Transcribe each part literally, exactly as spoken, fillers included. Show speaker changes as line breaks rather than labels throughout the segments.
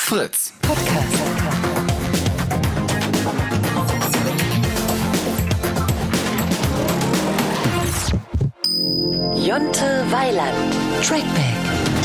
Fritz.
Podcast. Jonte Weiland. Trackback.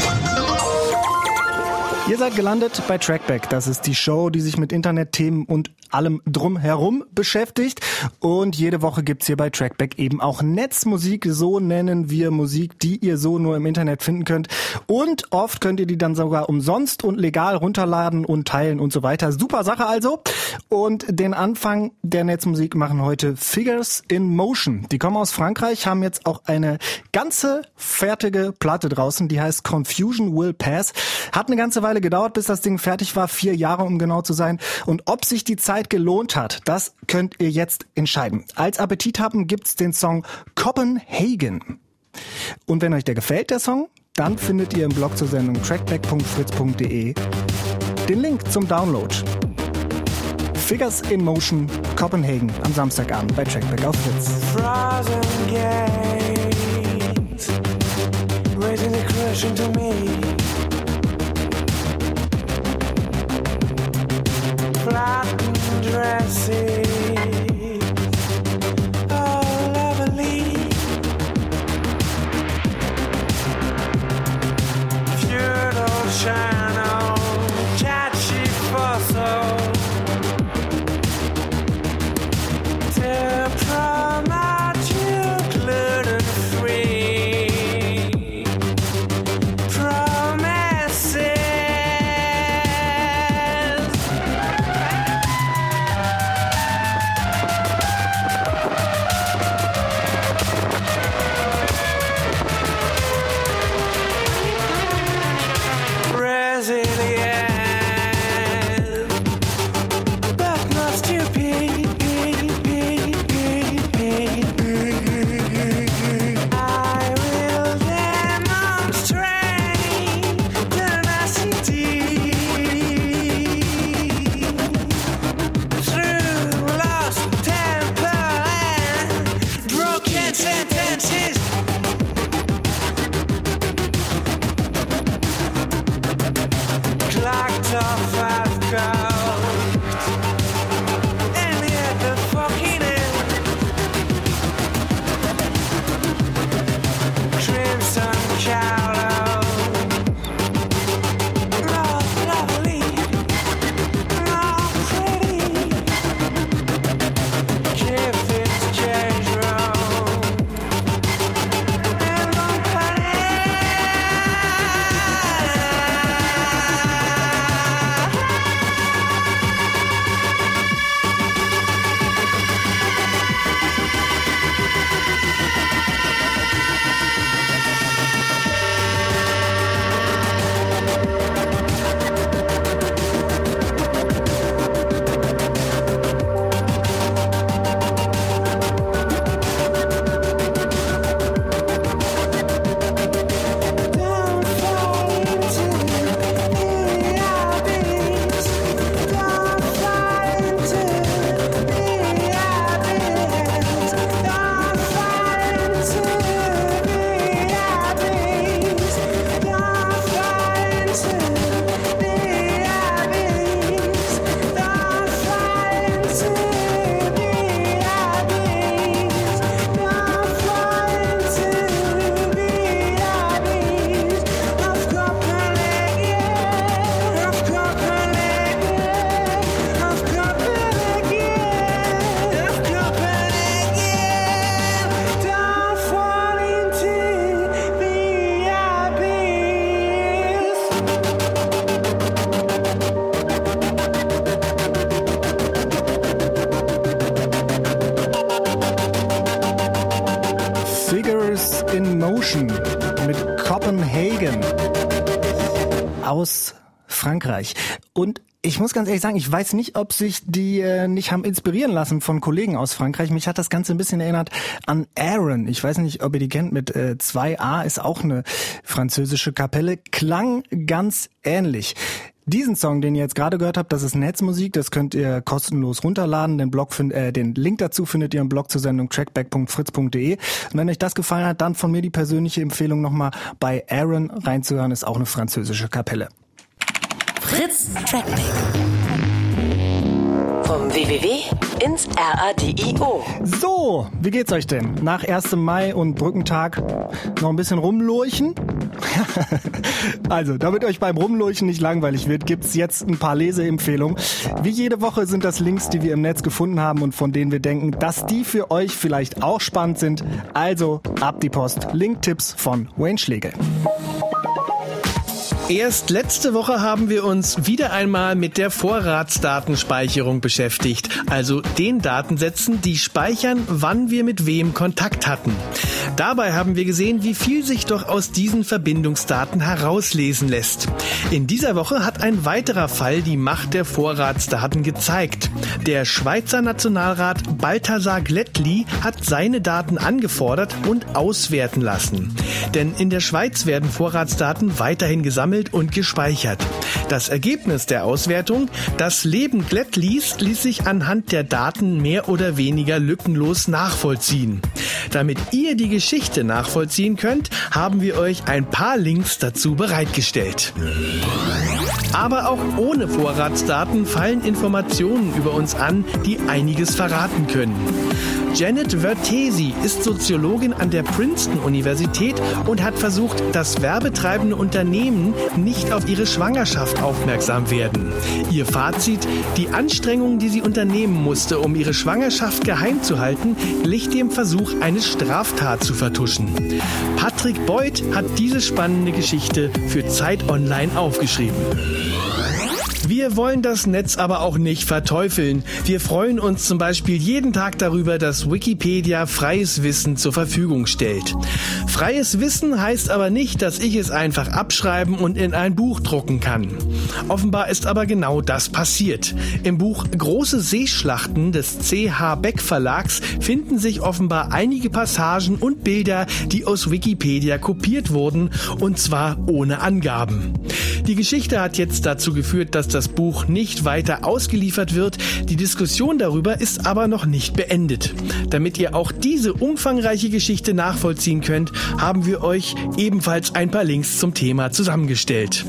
Ihr seid gelandet bei Trackback. Das ist die Show, die sich mit Internetthemen und allem drumherum beschäftigt. Und jede Woche gibt's hier bei Trackback eben auch Netzmusik. So nennen wir Musik, die ihr so nur im Internet finden könnt. Und oft könnt ihr die dann sogar umsonst und legal runterladen und teilen und so weiter. Super Sache also. Und den Anfang der Netzmusik machen heute Figures in Motion. Die kommen aus Frankreich, haben jetzt auch eine ganze fertige Platte draußen. Die heißt Confusion Will Pass. Hat eine ganze Weile gedauert, bis das Ding fertig war. Vier Jahre, um genau zu sein. Und ob sich die Zeit gelohnt hat, das könnt ihr jetzt entscheiden. Als Appetit haben gibt's den Song Copenhagen. Und wenn euch der gefällt, der Song, dann findet ihr im Blog zur Sendung trackback punkt fritz punkt de den Link zum Download. Figures in Motion, Copenhagen am Samstagabend bei Trackback auf Fritz.
Frozen gates, raising the question to me. Flattened dresses, oh lovely. Feudal channel, catchy fossil. To promote you gluten-free promises.
mit Copenhagen aus Frankreich. Und ich muss ganz ehrlich sagen, ich weiß nicht, ob sich die äh, nicht haben inspirieren lassen von Kollegen aus Frankreich. Mich hat das Ganze ein bisschen erinnert an Aaron. Ich weiß nicht, ob ihr die kennt, mit äh, zwei A, ist auch eine französische Kapelle. Klang ganz ähnlich. Diesen Song, den ihr jetzt gerade gehört habt, das ist Netzmusik, das könnt ihr kostenlos runterladen. Den Blog find, äh, den Link dazu findet ihr im Blog zur Sendung trackback punkt fritz punkt de. Und wenn euch das gefallen hat, dann von mir die persönliche Empfehlung nochmal bei Aaron reinzuhören, ist auch eine französische Kapelle.
Fritz Fritz Trackback. Vom W W W ins Radio.
So, wie geht's euch denn? Nach ersten Mai und Brückentag noch ein bisschen rumlurchen? Also, damit euch beim Rumlurchen nicht langweilig wird, gibt's jetzt ein paar Leseempfehlungen. Wie jede Woche sind das Links, die wir im Netz gefunden haben und von denen wir denken, dass die für euch vielleicht auch spannend sind. Also, ab die Post. Link-Tipps von Wayne Schlegel.
Erst letzte Woche haben wir uns wieder einmal mit der Vorratsdatenspeicherung beschäftigt, also den Datensätzen, die speichern, wann wir mit wem Kontakt hatten. Dabei haben wir gesehen, wie viel sich doch aus diesen Verbindungsdaten herauslesen lässt. In dieser Woche hat ein weiterer Fall die Macht der Vorratsdaten gezeigt. Der Schweizer Nationalrat Balthasar Glättli hat seine Daten angefordert und auswerten lassen. Denn in der Schweiz werden Vorratsdaten weiterhin gesammelt und gespeichert. Das Ergebnis der Auswertung: Das Leben Glättlis ließ sich anhand der Daten mehr oder weniger lückenlos nachvollziehen. Damit ihr die Geschichte nachvollziehen könnt, haben wir euch ein paar Links dazu bereitgestellt. Aber auch ohne Vorratsdaten fallen Informationen über uns an, die einiges verraten können. Janet Vertesi ist Soziologin an der Princeton-Universität und hat versucht, dass werbetreibende Unternehmen nicht auf ihre Schwangerschaft aufmerksam werden. Ihr Fazit: Die Anstrengungen, die sie unternehmen musste, um ihre Schwangerschaft geheim zu halten, glich dem Versuch, eine Straftat zu vertuschen. Patrick Beuth hat diese spannende Geschichte für Zeit Online aufgeschrieben. Wir wollen das Netz aber auch nicht verteufeln. Wir freuen uns zum Beispiel jeden Tag darüber, dass Wikipedia freies Wissen zur Verfügung stellt. Freies Wissen heißt aber nicht, dass ich es einfach abschreiben und in ein Buch drucken kann. Offenbar ist aber genau das passiert. Im Buch Große Seeschlachten des C H Beck Verlags finden sich offenbar einige Passagen und Bilder, die aus Wikipedia kopiert wurden, und zwar ohne Angaben. Die Geschichte hat jetzt dazu geführt, dass das Buch nicht weiter ausgeliefert wird. Die Diskussion darüber ist aber noch nicht beendet. Damit ihr auch diese umfangreiche Geschichte nachvollziehen könnt, haben wir euch ebenfalls ein paar Links zum Thema zusammengestellt.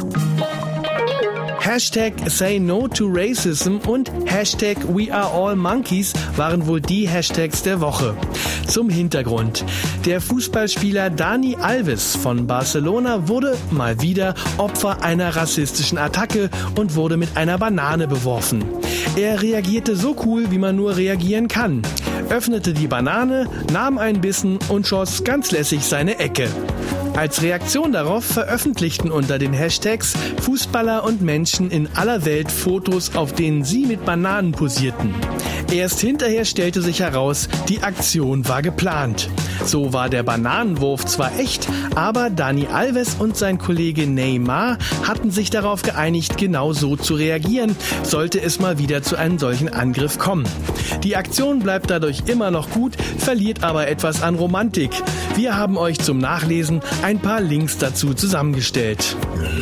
Hashtag Say No to Racism und Hashtag We Are All Monkeys waren wohl die Hashtags der Woche. Zum Hintergrund: Der Fußballspieler Dani Alves von Barcelona wurde mal wieder Opfer einer rassistischen Attacke und wurde mit einer Banane beworfen. Er reagierte so cool, wie man nur reagieren kann, öffnete die Banane, nahm einen Bissen und schoss ganz lässig seine Ecke. Als Reaktion darauf veröffentlichten unter den Hashtags Fußballer und Menschen in aller Welt Fotos, auf denen sie mit Bananen posierten. Erst hinterher stellte sich heraus, die Aktion war geplant. So war der Bananenwurf zwar echt, aber Dani Alves und sein Kollege Neymar hatten sich darauf geeinigt, genau so zu reagieren, sollte es mal wieder zu einem solchen Angriff kommen. Die Aktion bleibt dadurch immer noch gut, verliert aber etwas an Romantik. Wir haben euch zum Nachlesen ein paar Links dazu zusammengestellt.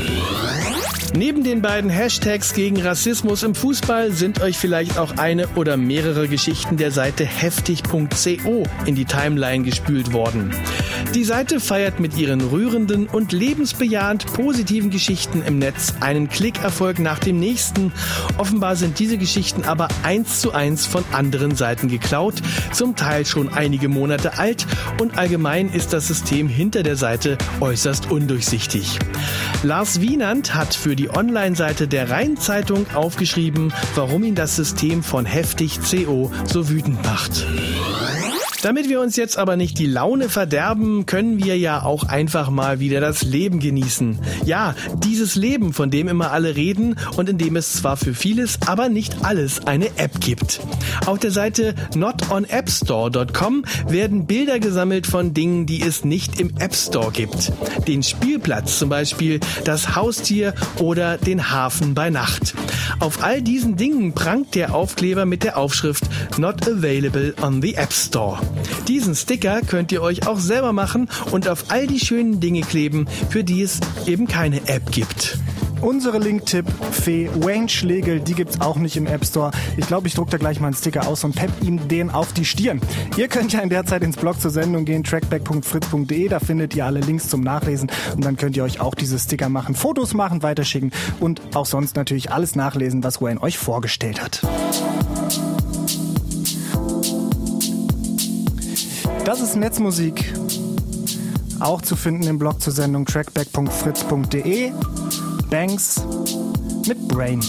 Neben den beiden Hashtags gegen Rassismus im Fußball sind euch vielleicht auch eine oder mehrere Geschichten der Seite heftig punkt co in die Timeline gespült worden. Die Seite feiert mit ihren rührenden und lebensbejahend positiven Geschichten im Netz einen Klickerfolg nach dem nächsten. Offenbar sind diese Geschichten aber eins zu eins von anderen Seiten geklaut, zum Teil schon einige Monate alt, und allgemein ist das System hinter der Seite äußerst undurchsichtig. Lars Wienand hat für die Online-Seite der Rhein-Zeitung aufgeschrieben, warum ihn das System von heftig punkt co so wütend macht. Damit wir uns jetzt aber nicht die Laune verderben, können wir ja auch einfach mal wieder das Leben genießen. Ja, dieses Leben, von dem immer alle reden und in dem es zwar für vieles, aber nicht alles eine App gibt. Auf der Seite not on app store dot com werden Bilder gesammelt von Dingen, die es nicht im App Store gibt. Den Spielplatz zum Beispiel, das Haustier oder den Hafen bei Nacht. Auf all diesen Dingen prangt der Aufkleber mit der Aufschrift Not available on the App Store. Diesen Sticker könnt ihr euch auch selber machen und auf all die schönen Dinge kleben, für die es eben keine App gibt.
Unsere Linktipp Fee Wayne Schlegel, die gibt's auch nicht im App Store. Ich glaube, ich druck da gleich mal einen Sticker aus und pepp ihm den auf die Stirn. Ihr könnt ja in der Zeit ins Blog zur Sendung gehen, trackback punkt fritz punkt de, da findet ihr alle Links zum Nachlesen und dann könnt ihr euch auch diese Sticker machen, Fotos machen, weiterschicken und auch sonst natürlich alles nachlesen, was Wayne euch vorgestellt hat. Das ist Netzmusik, auch zu finden im Blog zur Sendung trackback punkt fritz punkt de. Banks mit Brain.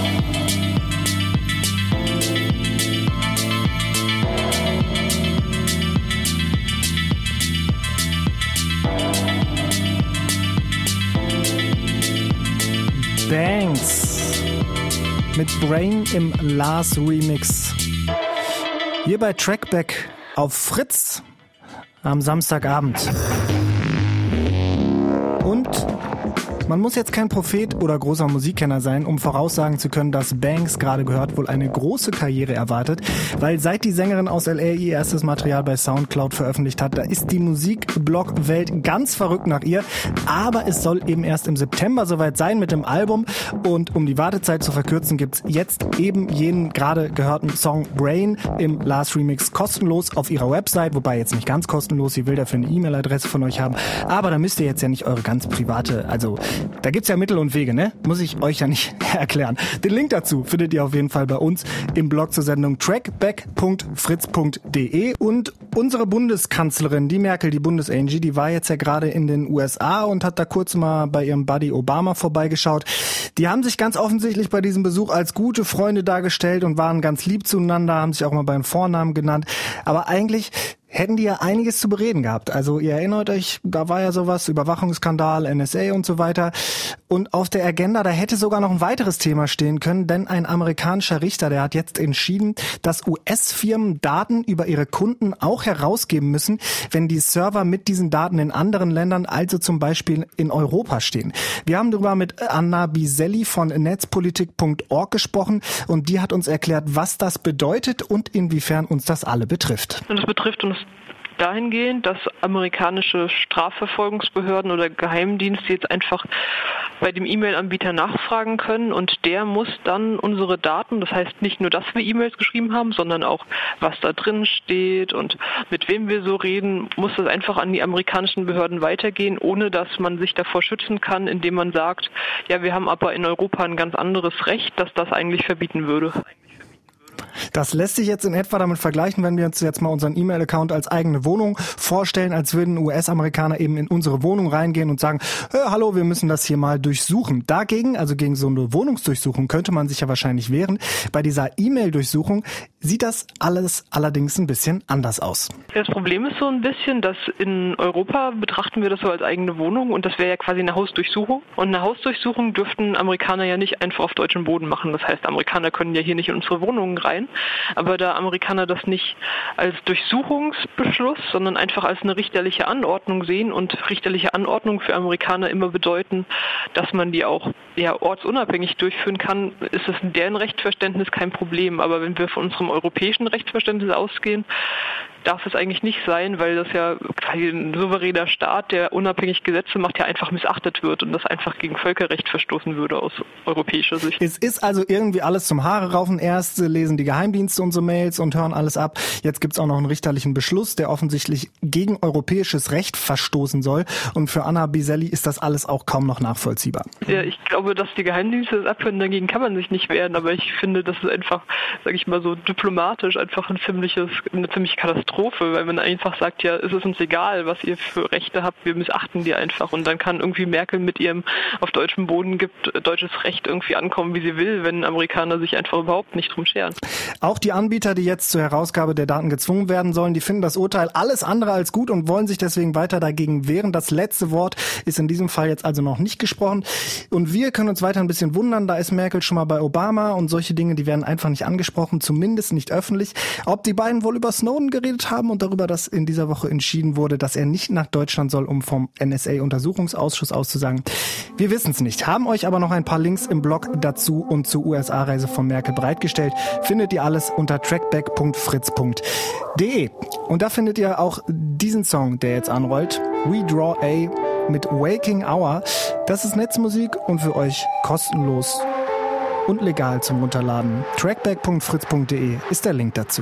Banks mit Brain im Lars Remix. Hier bei Trackback auf Fritz am Samstagabend. Und man muss jetzt kein Prophet oder großer Musikkenner sein, um voraussagen zu können, dass Banks, gerade gehört, wohl eine große Karriere erwartet, weil seit die Sängerin aus L A ihr erstes Material bei Soundcloud veröffentlicht hat, da ist die Musikblog-Welt ganz verrückt nach ihr, aber es soll eben erst im September soweit sein mit dem Album und um die Wartezeit zu verkürzen, gibt's jetzt eben jenen gerade gehörten Song Brain im Lars Remix kostenlos auf ihrer Website, wobei jetzt nicht ganz kostenlos, sie will dafür eine E-Mail-Adresse von euch haben, aber da müsst ihr jetzt ja nicht eure ganz private, also da gibt's ja Mittel und Wege, ne? Muss ich euch ja nicht erklären. Den Link dazu findet ihr auf jeden Fall bei uns im Blog zur Sendung trackback punkt fritz punkt de. Und unsere Bundeskanzlerin, die Merkel, die Bundesangie, die war jetzt ja gerade in den U S A und hat da kurz mal bei ihrem Buddy Obama vorbeigeschaut. Die haben sich ganz offensichtlich bei diesem Besuch als gute Freunde dargestellt und waren ganz lieb zueinander, haben sich auch mal beim Vornamen genannt. Aber eigentlich hätten die ja einiges zu bereden gehabt. Also ihr erinnert euch, da war ja sowas, Überwachungsskandal, N S A und so weiter. Und auf der Agenda, da hätte sogar noch ein weiteres Thema stehen können, denn ein amerikanischer Richter, der hat jetzt entschieden, dass U S-Firmen Daten über ihre Kunden auch herausgeben müssen, wenn die Server mit diesen Daten in anderen Ländern, also zum Beispiel in Europa stehen. Wir haben darüber mit Anna Biselli von netzpolitik punkt org gesprochen und die hat uns erklärt, was das bedeutet und inwiefern uns das alle betrifft.
Und es betrifft uns dahingehend, dass amerikanische Strafverfolgungsbehörden oder Geheimdienste jetzt einfach bei dem E-Mail-Anbieter nachfragen können und der muss dann unsere Daten, das heißt nicht nur, dass wir E-Mails geschrieben haben, sondern auch, was da drin steht und mit wem wir so reden, muss das einfach an die amerikanischen Behörden weitergehen, ohne dass man sich davor schützen kann, indem man sagt, ja, wir haben aber in Europa ein ganz anderes Recht, das das eigentlich verbieten würde.
Das lässt sich jetzt in etwa damit vergleichen, wenn wir uns jetzt mal unseren E-Mail-Account als eigene Wohnung vorstellen, als würden U S-Amerikaner eben in unsere Wohnung reingehen und sagen, hey, hallo, wir müssen das hier mal durchsuchen. Dagegen, also gegen so eine Wohnungsdurchsuchung, könnte man sich ja wahrscheinlich wehren. Bei dieser E-Mail-Durchsuchung sieht das alles allerdings ein bisschen anders aus.
Das Problem ist so ein bisschen, dass in Europa betrachten wir das so als eigene Wohnung und das wäre ja quasi eine Hausdurchsuchung. Und eine Hausdurchsuchung dürften Amerikaner ja nicht einfach auf deutschem Boden machen. Das heißt, Amerikaner können ja hier nicht in unsere Wohnungen rein. Aber da Amerikaner das nicht als Durchsuchungsbeschluss, sondern einfach als eine richterliche Anordnung sehen und richterliche Anordnungen für Amerikaner immer bedeuten, dass man die auch ja, ortsunabhängig durchführen kann, ist es in deren Rechtsverständnis kein Problem. Aber wenn wir von unserem europäischen Rechtsverständnis ausgehen, darf es eigentlich nicht sein, weil das ja quasi ein souveräner Staat, der unabhängig Gesetze macht, ja einfach missachtet wird und das einfach gegen Völkerrecht verstoßen würde aus europäischer Sicht.
Es ist also irgendwie alles zum Haare raufen. Erst lesen die Geheimdienste unsere Mails und hören alles ab. Jetzt gibt's auch noch einen richterlichen Beschluss, der offensichtlich gegen europäisches Recht verstoßen soll. Und für Anna Biselli ist das alles auch kaum noch nachvollziehbar.
Ja, ich glaube, dass die Geheimdienste das abhören, dagegen kann man sich nicht wehren, aber ich finde, das ist einfach, sage ich mal so diplomatisch, einfach ein ziemliches, eine ziemliche Katastrophe, weil man einfach sagt, ja, es ist uns egal, was ihr für Rechte habt, wir missachten die einfach und dann kann irgendwie Merkel mit ihrem auf deutschem Boden gibt deutsches Recht irgendwie ankommen, wie sie will, wenn Amerikaner sich einfach überhaupt nicht drum scheren.
Auch die Anbieter, die jetzt zur Herausgabe der Daten gezwungen werden sollen, die finden das Urteil alles andere als gut und wollen sich deswegen weiter dagegen wehren. Das letzte Wort ist in diesem Fall jetzt also noch nicht gesprochen. Und wir können uns weiter ein bisschen wundern, da ist Merkel schon mal bei Obama und solche Dinge, die werden einfach nicht angesprochen, zumindest nicht öffentlich. Ob die beiden wohl über Snowden geredet haben und darüber, dass in dieser Woche entschieden wurde, dass er nicht nach Deutschland soll, um vom N S A-Untersuchungsausschuss auszusagen. Wir wissen es nicht, haben euch aber noch ein paar Links im Blog dazu und zur U S A-Reise von Merkel bereitgestellt. Findet ihr alles unter trackback punkt fritz punkt de. Und da findet ihr auch diesen Song, der jetzt anrollt, We Draw A mit Waking Hour. Das ist Netzmusik und für euch kostenlos und legal zum Runterladen. trackback punkt fritz punkt de ist der Link dazu.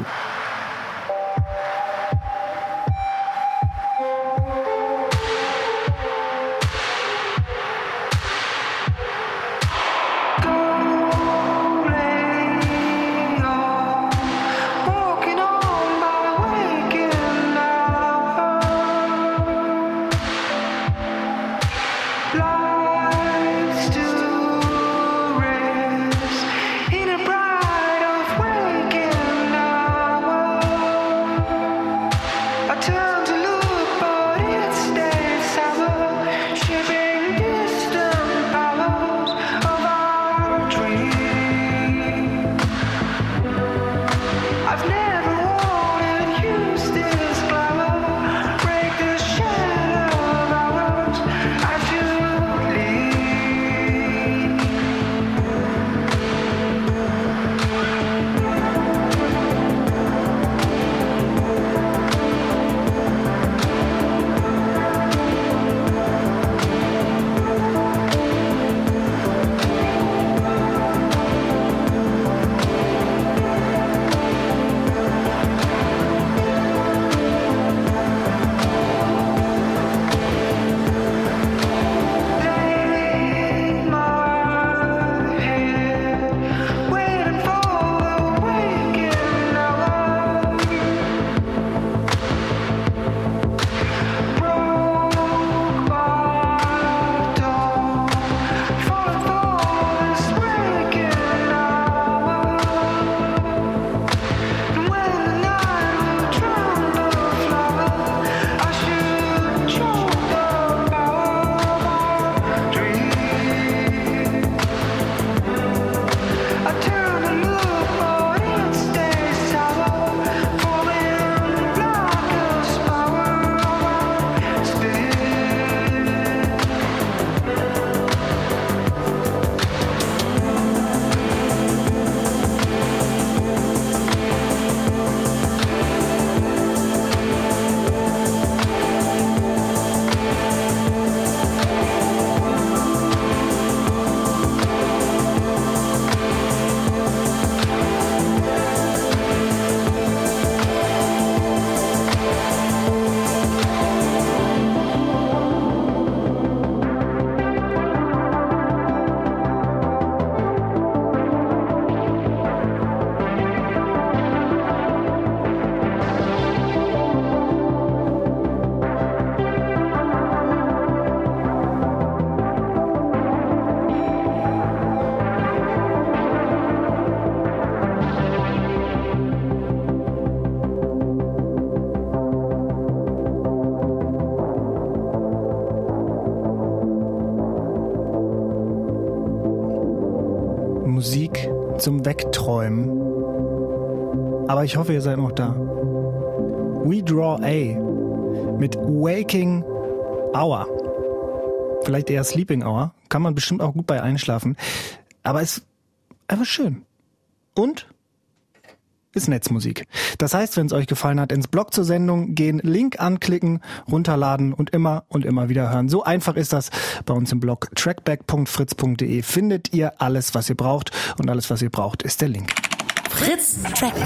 zum Wegträumen. Aber ich hoffe, ihr seid noch da. We Draw A mit Waking Hour. Vielleicht eher Sleeping Hour. Kann man bestimmt auch gut bei einschlafen. Aber ist einfach schön. Und ist Netzmusik. Das heißt, wenn es euch gefallen hat, ins Blog zur Sendung gehen, Link anklicken, runterladen und immer und immer wieder hören. So einfach ist das bei uns im Blog. trackback punkt fritz punkt de findet ihr alles, was ihr braucht. Und alles, was ihr braucht, ist der Link.
Fritz Trackback.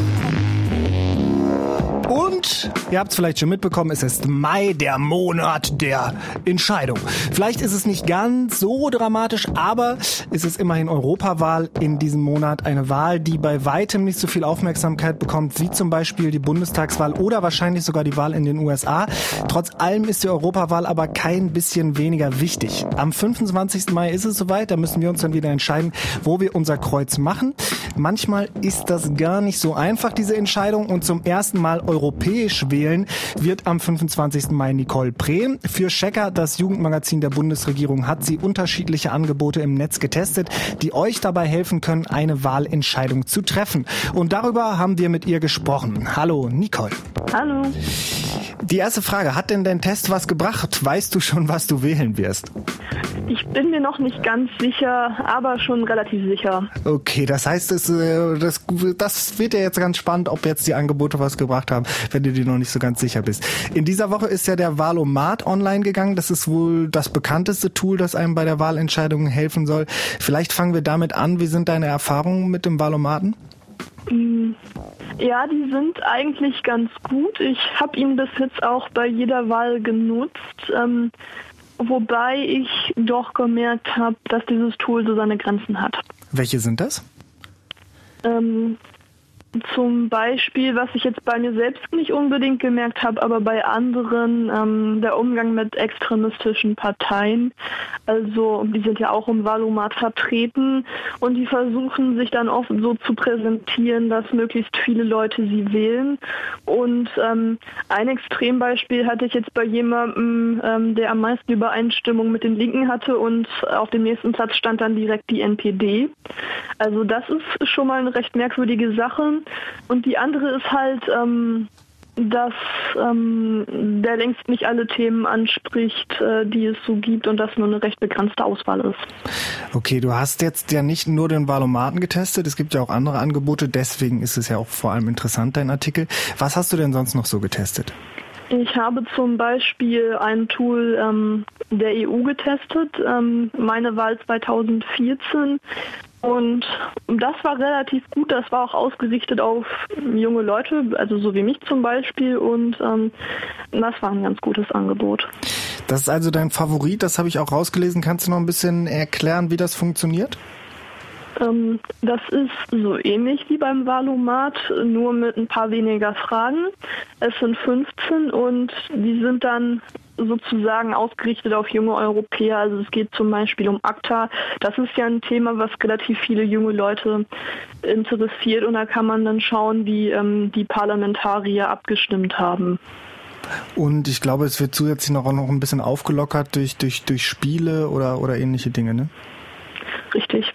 Und ihr habt es vielleicht schon mitbekommen, es ist Mai, der Monat der Entscheidung. Vielleicht ist es nicht ganz so dramatisch, aber es ist immerhin Europawahl in diesem Monat. Eine Wahl, die bei weitem nicht so viel Aufmerksamkeit bekommt, wie zum Beispiel die Bundestagswahl oder wahrscheinlich sogar die Wahl in den U S A. Trotz allem ist die Europawahl aber kein bisschen weniger wichtig. Am fünfundzwanzigsten Mai ist es soweit, da müssen wir uns dann wieder entscheiden, wo wir unser Kreuz machen. Manchmal ist das gar nicht so einfach, diese Entscheidung, und zum ersten Mal europäisch wählen wird am fünfundzwanzigsten Mai Nicole Prehm. Für Checker, das Jugendmagazin der Bundesregierung, hat sie unterschiedliche Angebote im Netz getestet, die euch dabei helfen können, eine Wahlentscheidung zu treffen. Und darüber haben wir mit ihr gesprochen. Hallo, Nicole.
Hallo.
Die erste Frage, hat denn dein Test was gebracht? Weißt du schon, was du wählen wirst?
Ich bin mir noch nicht ganz sicher, aber schon relativ sicher.
Okay, das heißt, es, äh, das, das wird ja jetzt ganz spannend, ob jetzt die Angebote was gebracht haben, wenn du dir noch nicht so ganz sicher bist. In dieser Woche ist ja der Wahlomat online gegangen. Das ist wohl das bekannteste Tool, das einem bei der Wahlentscheidung helfen soll. Vielleicht fangen wir damit an. Wie sind deine Erfahrungen mit dem Wahlomaten?
Ja, die sind eigentlich ganz gut. Ich habe ihn bis jetzt auch bei jeder Wahl genutzt. Ähm, Wobei ich doch gemerkt habe, dass dieses Tool so seine Grenzen hat.
Welche sind das?
Ähm, zum Beispiel, was ich jetzt bei mir selbst nicht unbedingt gemerkt habe, aber bei anderen, ähm, der Umgang mit extremistischen Parteien. Also die sind ja auch im Wahlomat vertreten und die versuchen sich dann oft so zu präsentieren, dass möglichst viele Leute sie wählen. Und ähm, ein Extrembeispiel hatte ich jetzt bei jemandem, ähm, der am meisten Übereinstimmung mit den Linken hatte, und auf dem nächsten Platz stand dann direkt die N P D. Also das ist schon mal eine recht merkwürdige Sache. Und die andere ist halt, ähm, dass ähm, der längst nicht alle Themen anspricht, äh, die es so gibt, und dass nur eine recht begrenzte Auswahl ist.
Okay, du hast jetzt ja nicht nur den Wahlomaten getestet, es gibt ja auch andere Angebote, deswegen ist es ja auch vor allem interessant, dein Artikel. Was hast du denn sonst noch so getestet?
Ich habe zum Beispiel ein Tool ähm, der E U getestet, ähm, meine Wahl zweitausendvierzehn. Und das war relativ gut, das war auch ausgerichtet auf junge Leute, also so wie mich zum Beispiel, und ähm, das war ein ganz gutes Angebot.
Das ist also dein Favorit, das habe ich auch rausgelesen. Kannst du noch ein bisschen erklären, wie das funktioniert?
Ähm, das ist so ähnlich wie beim Wahlomat, nur mit ein paar weniger Fragen. Es sind fünfzehn und die sind dann sozusagen ausgerichtet auf junge Europäer. Also es geht zum Beispiel um ACTA. Das ist ja ein Thema, was relativ viele junge Leute interessiert, und da kann man dann schauen, wie ähm, die Parlamentarier abgestimmt haben.
Und ich glaube, es wird zusätzlich noch, noch ein bisschen aufgelockert durch, durch, durch Spiele oder, oder ähnliche Dinge, ne?
Richtig.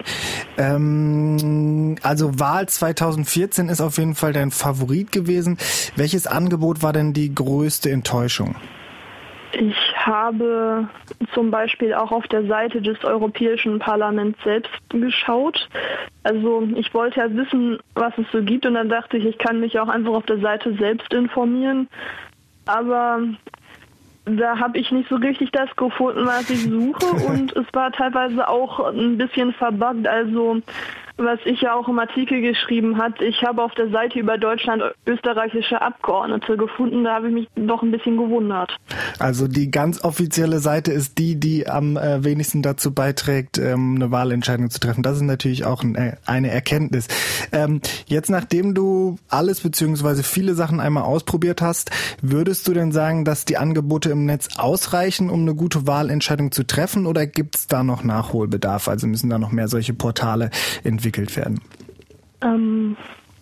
Ähm, also Wahl zweitausendvierzehn ist auf jeden Fall dein Favorit gewesen. Welches Angebot war denn die größte Enttäuschung?
Ich habe zum Beispiel auch auf der Seite des Europäischen Parlaments selbst geschaut. Also ich wollte ja wissen, was es so gibt, und dann dachte ich, ich kann mich auch einfach auf der Seite selbst informieren. Aber da habe ich nicht so richtig das gefunden, was ich suche, und es war teilweise auch ein bisschen verbuggt. Also was ich ja auch im Artikel geschrieben hatte, ich habe auf der Seite über Deutschland österreichische Abgeordnete gefunden, da habe ich mich doch ein bisschen gewundert.
Also die ganz offizielle Seite ist die, die am äh, wenigsten dazu beiträgt, ähm, eine Wahlentscheidung zu treffen. Das ist natürlich auch ein, äh, eine Erkenntnis. Ähm, jetzt, nachdem du alles beziehungsweise viele Sachen einmal ausprobiert hast, würdest du denn sagen, dass die Angebote im Netz ausreichen, um eine gute Wahlentscheidung zu treffen, oder gibt es da noch Nachholbedarf? Also müssen da noch mehr solche Portale entwickelt werden?
Ähm,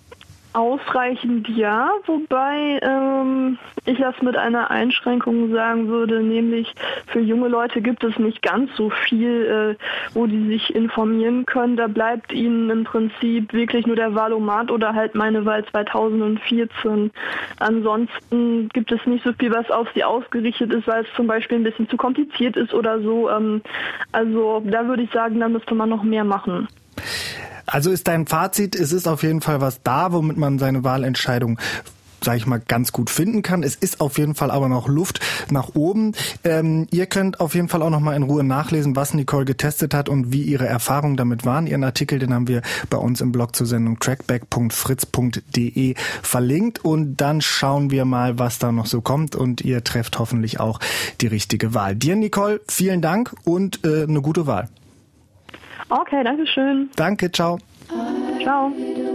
Ausreichend ja, wobei ähm, ich das mit einer Einschränkung sagen würde, nämlich für junge Leute gibt es nicht ganz so viel, äh, wo die sich informieren können. Da bleibt ihnen im Prinzip wirklich nur der Wahlomat oder halt meine Wahl zweitausendvierzehn. Ansonsten gibt es nicht so viel, was auf sie ausgerichtet ist, weil es zum Beispiel ein bisschen zu kompliziert ist oder so. Ähm, also da würde ich sagen, da müsste man noch mehr machen.
Also ist dein Fazit, es ist auf jeden Fall was da, womit man seine Wahlentscheidung, sage ich mal, ganz gut finden kann. Es ist auf jeden Fall aber noch Luft nach oben. Ähm, ihr könnt auf jeden Fall auch noch mal in Ruhe nachlesen, was Nicole getestet hat und wie ihre Erfahrungen damit waren. Ihren Artikel, den haben wir bei uns im Blog zur Sendung trackback punkt fritz punkt de verlinkt. Und dann schauen wir mal, was da noch so kommt. Und ihr trefft hoffentlich auch die richtige Wahl. Dir, Nicole, vielen Dank und äh, eine gute Wahl.
Okay, danke schön.
Danke, ciao.
Ciao.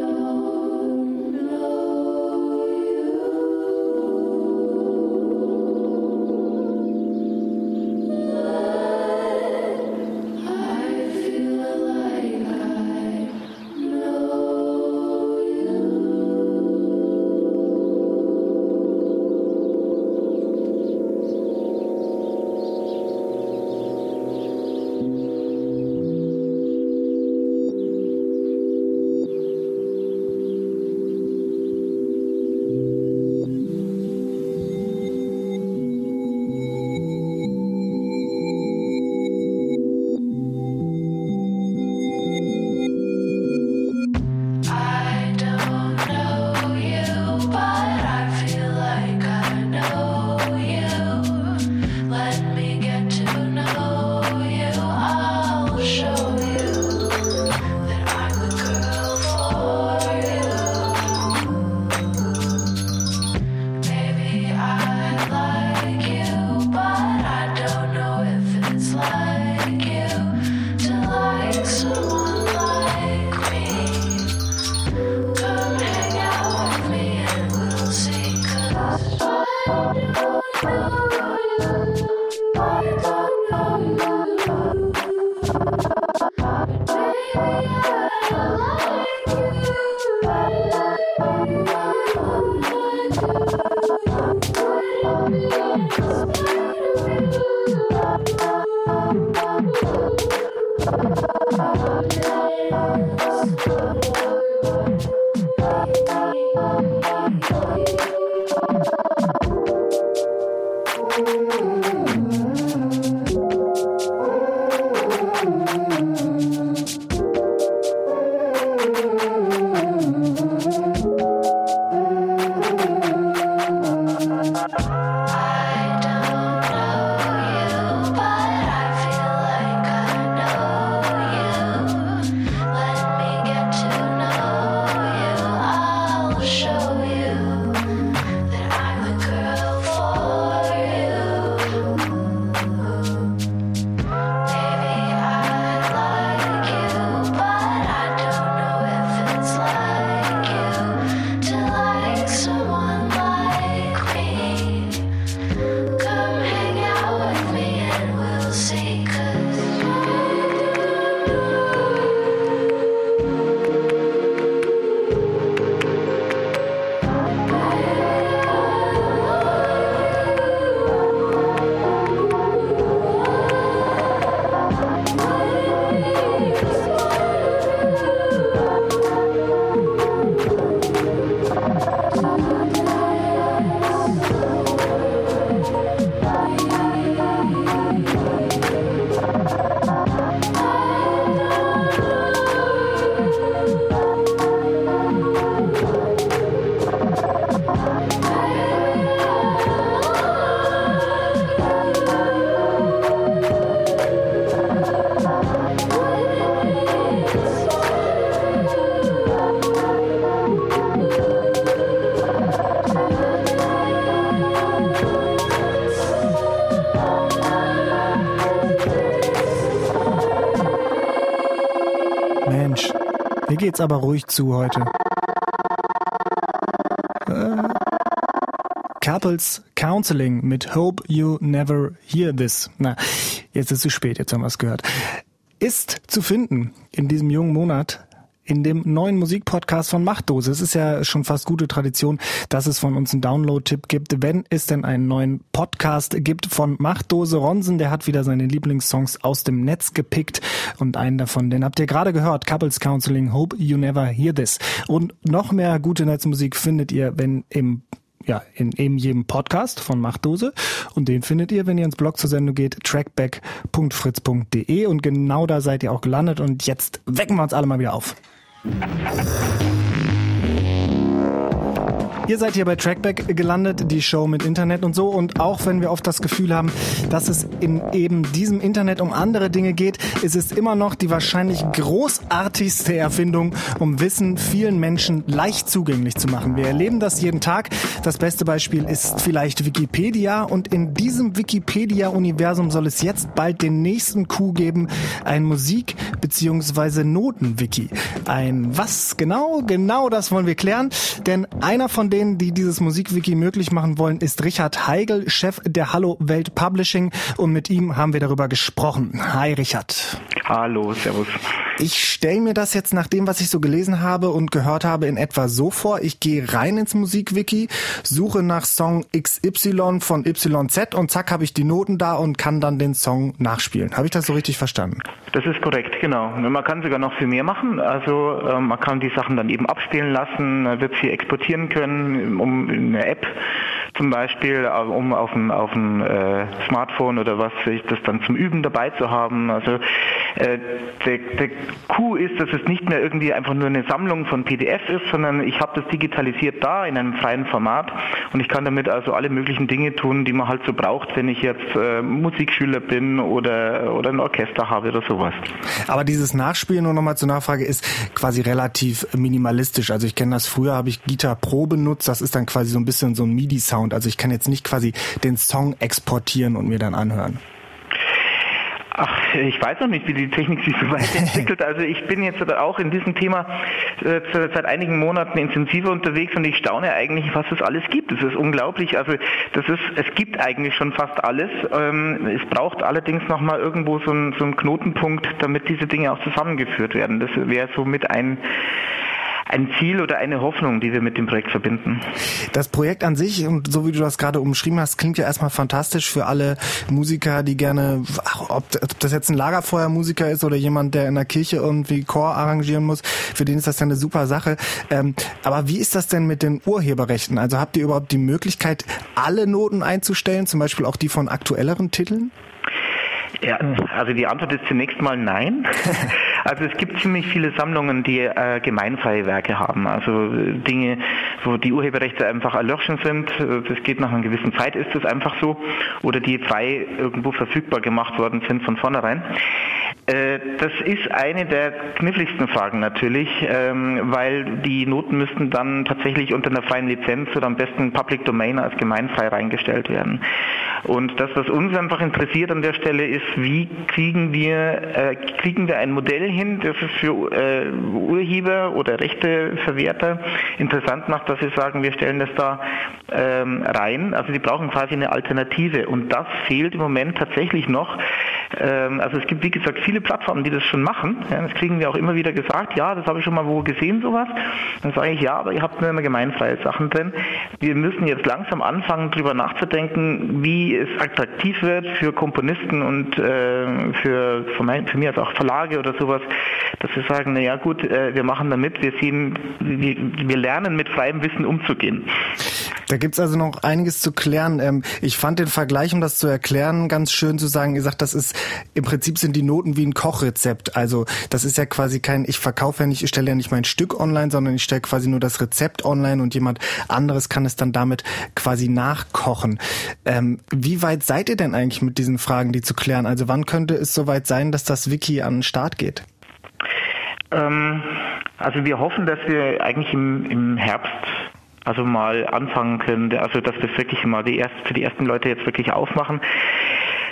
Mir geht's aber ruhig zu heute. Äh, Couples Counseling mit Hope You Never Hear This. Na, jetzt ist es zu spät, jetzt haben wir es gehört. Ist zu finden in diesem jungen Monat in dem neuen Musikpodcast von Machtdose. Es ist ja schon fast gute Tradition, dass es von uns einen Download-Tipp gibt, wenn es denn einen neuen Podcast gibt von Machtdose. Ronsen, der hat wieder seine Lieblingssongs aus dem Netz gepickt und einen davon, den habt ihr gerade gehört, Couples Counseling, Hope You Never Hear This. Und noch mehr gute Netzmusik findet ihr, wenn im Ja, in eben jedem Podcast von Machtdose. Und den findet ihr, wenn ihr ins Blog zur Sendung geht, trackback punkt fritz punkt de. Und genau da seid ihr auch gelandet. Und jetzt wecken wir uns alle mal wieder auf. Ihr seid hier bei Trackback gelandet, die Show mit Internet und so. Und auch wenn wir oft das Gefühl haben, dass es in eben diesem Internet um andere Dinge geht, ist es immer noch die wahrscheinlich großartigste Erfindung, um Wissen vielen Menschen leicht zugänglich zu machen. Wir erleben das jeden Tag. Das beste Beispiel ist vielleicht Wikipedia. Und in diesem Wikipedia-Universum soll es jetzt bald den nächsten Coup geben, ein Musik- bzw. Noten-Wiki. Ein was genau? Genau das wollen wir klären. Denn einer von denen, die dieses Musikwiki möglich machen wollen, ist Richard Heigl, Chef der Hallo Welt Publishing, und mit ihm haben wir darüber gesprochen. Hi Richard.
Hallo, servus.
Ich stelle mir das jetzt nach dem, was ich so gelesen habe und gehört habe, in etwa so vor. Ich gehe rein ins Musikwiki, suche nach Song X Y von Y Z und zack, habe ich die Noten da und kann dann den Song nachspielen. Habe ich das so richtig verstanden?
Das ist korrekt, genau. Man kann sogar noch viel mehr machen. Also äh, man kann die Sachen dann eben abspielen lassen, man wird sie exportieren können, um in eine App zum Beispiel, um auf dem, auf dem äh, Smartphone oder was, das dann zum Üben dabei zu haben. Also äh, der, der Coup ist, dass es nicht mehr irgendwie einfach nur eine Sammlung von P D F ist, sondern ich habe das digitalisiert da in einem freien Format und ich kann damit also alle möglichen Dinge tun, die man halt so braucht, wenn ich jetzt äh, Musikschüler bin oder, oder ein Orchester habe oder sowas.
Aber dieses Nachspielen, nur nochmal zur Nachfrage, ist quasi relativ minimalistisch. Also ich kenne das, früher habe ich Guitar Pro benutzt, das ist dann quasi so ein bisschen so ein MIDI-Sound. Also ich kann jetzt nicht quasi den Song exportieren und mir dann anhören.
Ach, ich weiß noch nicht, wie die Technik sich so weit entwickelt. Also ich bin jetzt auch in diesem Thema äh, seit einigen Monaten intensiver unterwegs und ich staune eigentlich, was es alles gibt. Das ist unglaublich. Also das ist, es gibt eigentlich schon fast alles. Ähm, es braucht allerdings nochmal irgendwo so einen so einen Knotenpunkt, damit diese Dinge auch zusammengeführt werden. Das wäre so mit ein ein Ziel oder eine Hoffnung, die wir mit dem Projekt verbinden.
Das Projekt an sich, und so wie du das gerade umschrieben hast, klingt ja erstmal fantastisch für alle Musiker, die gerne, ach, ob, ob das jetzt ein Lagerfeuermusiker ist oder jemand, der in der Kirche irgendwie Chor arrangieren muss, für den ist das ja eine super Sache. Ähm, aber wie ist das denn mit den Urheberrechten? Also habt ihr überhaupt die Möglichkeit, alle Noten einzustellen, zum Beispiel auch die von aktuelleren Titeln?
Ja, also die Antwort ist zunächst mal nein. Also es gibt ziemlich viele Sammlungen, die äh, gemeinfreie Werke haben. Also äh, Dinge, wo die Urheberrechte einfach erloschen sind. Das geht nach einer gewissen Zeit, ist das einfach so. Oder die frei irgendwo verfügbar gemacht worden sind von vornherein. Äh, das ist eine der kniffligsten Fragen natürlich, ähm, weil die Noten müssten dann tatsächlich unter einer freien Lizenz oder am besten Public Domain als gemeinfrei reingestellt werden. Und das, was uns einfach interessiert an der Stelle, ist, wie kriegen wir äh, kriegen wir ein Modell hin, das es für äh, Urheber oder Rechteverwerter interessant macht, dass sie sagen, wir stellen das da ähm, rein. Also die brauchen quasi eine Alternative und das fehlt im Moment tatsächlich noch. Ähm, also es gibt, wie gesagt, viele Plattformen, die das schon machen. Ja, das kriegen wir auch immer wieder gesagt, ja, das habe ich schon mal wo gesehen, sowas. Dann sage ich, ja, aber ihr habt nur immer gemeinfreie Sachen drin. Wir müssen jetzt langsam anfangen, darüber nachzudenken, wie es attraktiv wird für Komponisten und äh, für, für, mein, für mich als auch Verlage oder sowas, dass wir sagen, na ja gut, äh, wir machen damit, wir sehen, wir, wir lernen mit freiem Wissen umzugehen.
Da gibt's also noch einiges zu klären. Ähm, ich fand den Vergleich, um das zu erklären, ganz schön zu sagen. Ihr sagt, das ist, im Prinzip sind die Noten wie ein Kochrezept. Also das ist ja quasi kein, ich verkaufe ja nicht, ich stelle ja nicht mein Stück online, sondern ich stelle quasi nur das Rezept online und jemand anderes kann es dann damit quasi nachkochen. Ähm, wie weit seid ihr denn eigentlich mit diesen Fragen, die zu klären? Also wann könnte es soweit sein, dass das Wiki an den Start geht?
Ähm, also wir hoffen, dass wir eigentlich im, im Herbst also mal anfangen können, also dass wir wirklich mal die erst, für die ersten Leute jetzt wirklich aufmachen.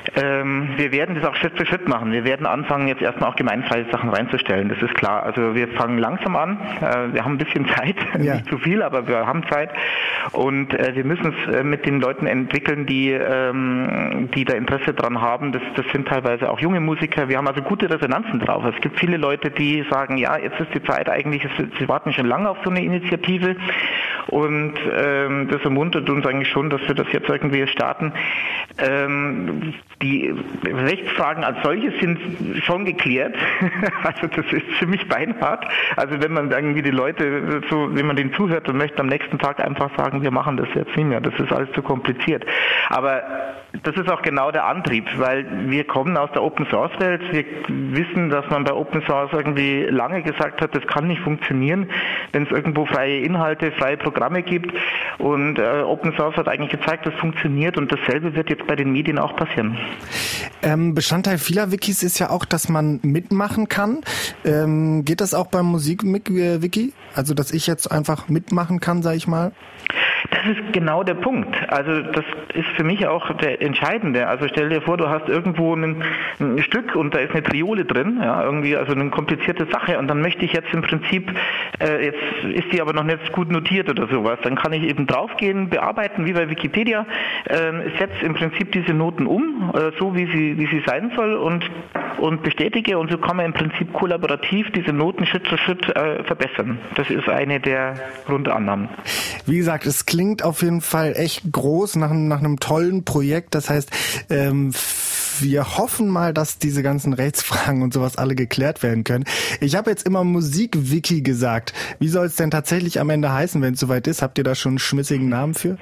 Ähm, wir werden das auch Schritt für Schritt machen. Wir werden anfangen, jetzt erstmal auch gemeinfreie Sachen reinzustellen, das ist klar. Also wir fangen langsam an, äh, wir haben ein bisschen Zeit, ja. Nicht zu viel, aber wir haben Zeit und äh, wir müssen es äh, mit den Leuten entwickeln, die, ähm, die da Interesse dran haben. Das, das sind teilweise auch junge Musiker. Wir haben also gute Resonanzen drauf. Es gibt viele Leute, die sagen, ja, jetzt ist die Zeit eigentlich, sie warten schon lange auf so eine Initiative und ähm, das ermuntert uns eigentlich schon, dass wir das jetzt irgendwie starten. Ähm, die Rechtsfragen als solche sind schon geklärt. Also das ist ziemlich beinhart. Also wenn man irgendwie die Leute, so, wenn man denen zuhört und möchte am nächsten Tag einfach sagen, wir machen das jetzt nicht mehr, das ist alles zu kompliziert. Aber das ist auch genau der Antrieb, weil wir kommen aus der Open Source Welt. Wir wissen, dass man bei Open Source irgendwie lange gesagt hat, das kann nicht funktionieren, wenn es irgendwo freie Inhalte, freie Programme gibt. Und äh, Open Source hat eigentlich gezeigt, das funktioniert und dasselbe wird jetzt bei den Medien auch passieren.
Ähm, Bestandteil vieler Wikis ist ja auch, dass man mitmachen kann. Ähm, geht das auch beim Musik-Wiki? Also, dass ich jetzt einfach mitmachen kann, sag ich mal?
Das ist genau der Punkt. Also das ist für mich auch der Entscheidende. Also stell dir vor, du hast irgendwo ein, ein Stück und da ist eine Triole drin, ja, irgendwie also eine komplizierte Sache und dann möchte ich jetzt im Prinzip, äh, jetzt ist die aber noch nicht gut notiert oder sowas, dann kann ich eben draufgehen, bearbeiten wie bei Wikipedia, äh, setze im Prinzip diese Noten um, äh, so wie sie wie sie sein soll und und bestätige und so kann man im Prinzip kollaborativ diese Noten Schritt für Schritt äh, verbessern. Das ist eine der Grundannahmen.
Wie gesagt, es klingt auf jeden Fall echt groß nach, nach einem tollen Projekt. Das heißt, ähm, wir hoffen mal, dass diese ganzen Rechtsfragen und sowas alle geklärt werden können. Ich habe jetzt immer Musik-Wiki gesagt. Wie soll es denn tatsächlich am Ende heißen, wenn es soweit ist? Habt ihr da schon einen schmissigen Namen für?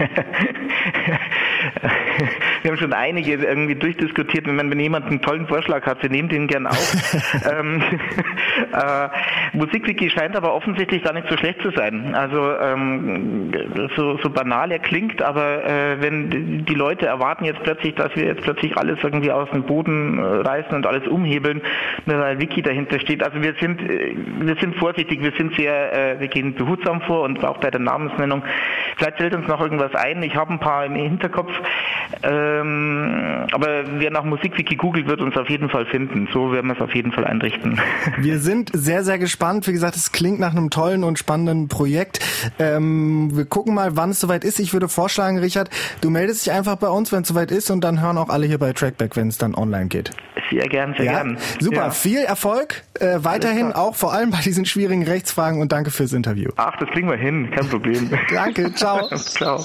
Wir haben schon einige irgendwie durchdiskutiert. Wenn, wenn jemand einen tollen Vorschlag hat, wir nehmen den gern auf. ähm, äh, Musikwiki scheint aber offensichtlich gar nicht so schlecht zu sein. Also ähm, so, so banal er klingt, aber äh, wenn die Leute erwarten jetzt plötzlich, dass wir jetzt plötzlich alles irgendwie aus dem Boden äh, reißen und alles umhebeln, nur weil Wiki dahinter steht. Also wir sind äh, wir sind vorsichtig, wir sind sehr, äh, wir gehen behutsam vor und auch bei der Namensnennung. Vielleicht fällt uns noch irgendwas ein. Ich habe ein paar im Hinterkopf. Ähm, aber wer nach Musikwiki googelt, wird uns auf jeden Fall finden. So werden wir es auf jeden Fall einrichten.
Wir sind sehr, sehr gespannt. Wie gesagt, es klingt nach einem tollen und spannenden Projekt. Ähm, wir gucken mal, wann es soweit ist. Ich würde vorschlagen, Richard, du meldest dich einfach bei uns, wenn es soweit ist und dann hören auch alle hier bei Trackback, wenn es dann online geht.
Sehr gern, sehr ja, gern.
Super,
ja.
Viel Erfolg äh, weiterhin, auch vor allem bei diesen schwierigen Rechtsfragen und danke fürs Interview.
Ach, das kriegen wir hin, kein Problem.
Danke, ciao.
Ciao.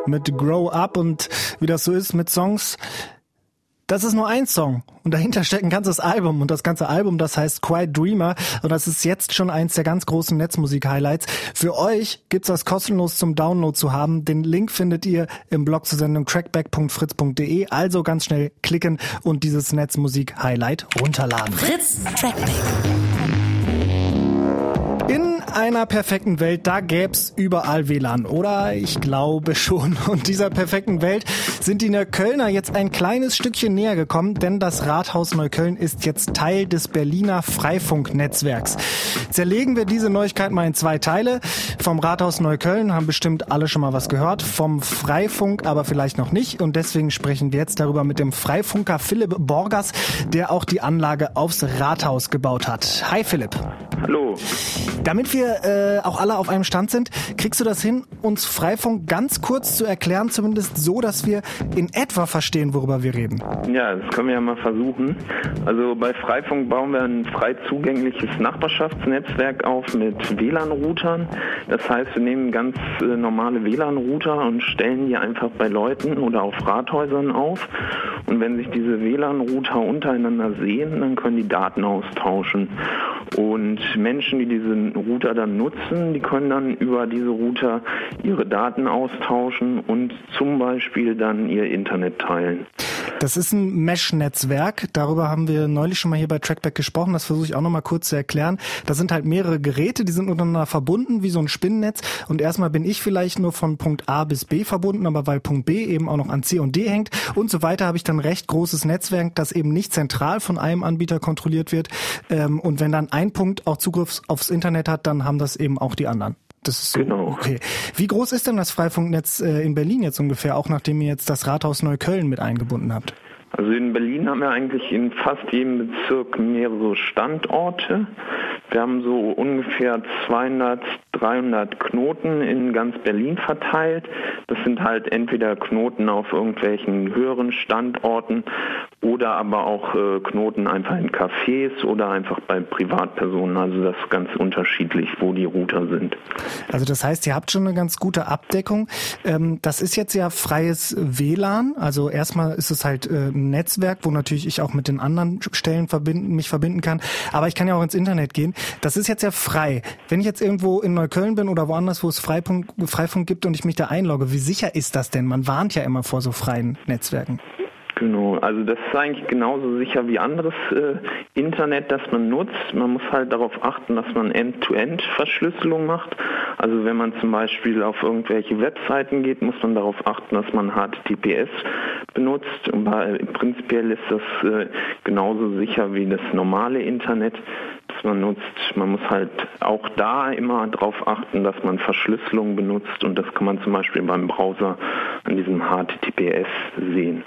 mit Grow Up und wie das so ist mit Songs. Das ist nur ein Song und dahinter steckt ein ganzes Album und das ganze Album, das heißt Quiet Dreamer und das ist jetzt schon eins der ganz großen Netzmusik-Highlights. Für euch gibt's das kostenlos zum Download zu haben. Den Link findet ihr im Blog zur Sendung trackback punkt fritz punkt de. Also ganz schnell klicken und dieses Netzmusik-Highlight runterladen.
Fritz Trackback.
In einer perfekten Welt, da gäb's überall W L A N, oder? Ich glaube schon. Und dieser perfekten Welt sind die Neuköllner jetzt ein kleines Stückchen näher gekommen, denn das Rathaus Neukölln ist jetzt Teil des Berliner Freifunknetzwerks. Zerlegen wir diese Neuigkeit mal in zwei Teile. Vom Rathaus Neukölln haben bestimmt alle schon mal was gehört, vom Freifunk aber vielleicht noch nicht. Und deswegen sprechen wir jetzt darüber mit dem Freifunker Philipp Borgers, der auch die Anlage aufs Rathaus gebaut hat. Hi Philipp.
Hallo.
Damit wir äh, auch alle auf einem Stand sind, kriegst du das hin, uns Freifunk ganz kurz zu erklären, zumindest so, dass wir in etwa verstehen, worüber wir reden?
Ja, das können wir ja mal versuchen. Also bei Freifunk bauen wir ein frei zugängliches Nachbarschaftsnetzwerk auf mit W L A N-Routern. Das heißt, wir nehmen ganz äh, normale W L A N-Router und stellen die einfach bei Leuten oder auf Rathäusern auf. Und wenn sich diese W L A N-Router untereinander sehen, dann können die Daten austauschen. Und Menschen, die diesen Router dann nutzen, die können dann über diese Router ihre Daten austauschen und zum Beispiel dann ihr Internet teilen.
Das ist ein Mesh-Netzwerk. Darüber haben wir neulich schon mal hier bei Trackback gesprochen. Das versuche ich auch noch mal kurz zu erklären. Da sind halt mehrere Geräte, die sind untereinander verbunden, wie so ein Spinnennetz. Und erstmal bin ich vielleicht nur von Punkt A bis B verbunden, aber weil Punkt B eben auch noch an C und D hängt und so weiter, habe ich dann ein recht großes Netzwerk, das eben nicht zentral von einem Anbieter kontrolliert wird. Und wenn dann ein Punkt auch Zugriff aufs Internet hat, dann haben das eben auch die anderen. Das ist so,
genau.
Okay. Wie groß ist denn das Freifunknetz äh, in Berlin jetzt ungefähr, auch nachdem ihr jetzt das Rathaus Neukölln mit eingebunden habt?
Also in Berlin haben wir eigentlich in fast jedem Bezirk mehrere Standorte. Wir haben so ungefähr zweihundert, dreihundert Knoten in ganz Berlin verteilt. Das sind halt entweder Knoten auf irgendwelchen höheren Standorten oder aber auch äh, Knoten einfach in Cafés oder einfach bei Privatpersonen. Also das ist ganz unterschiedlich, wo die Router sind.
Also das heißt, ihr habt schon eine ganz gute Abdeckung. Ähm, das ist jetzt ja freies W L A N. Also erstmal ist es halt äh, ein Netzwerk, wo natürlich ich auch mit den anderen Stellen verbinden, mich verbinden kann. Aber ich kann ja auch ins Internet gehen. Das ist jetzt ja frei. Wenn ich jetzt irgendwo in Neukölln bin oder woanders, wo es Freifunk, Freifunk gibt und ich mich da einlogge, wie sicher ist das denn? Man warnt ja immer vor so freien Netzwerken.
Genau, also das ist eigentlich genauso sicher wie anderes äh, Internet, das man nutzt. Man muss halt darauf achten, dass man End-to-End-Verschlüsselung macht. Also wenn man zum Beispiel auf irgendwelche Webseiten geht, muss man darauf achten, dass man H T T P S benutzt. Und bei, prinzipiell ist das äh, genauso sicher wie das normale Internet, das man nutzt. Man muss halt auch da immer darauf achten, dass man Verschlüsselung benutzt und das kann man zum Beispiel beim Browser an diesem H T T P S sehen.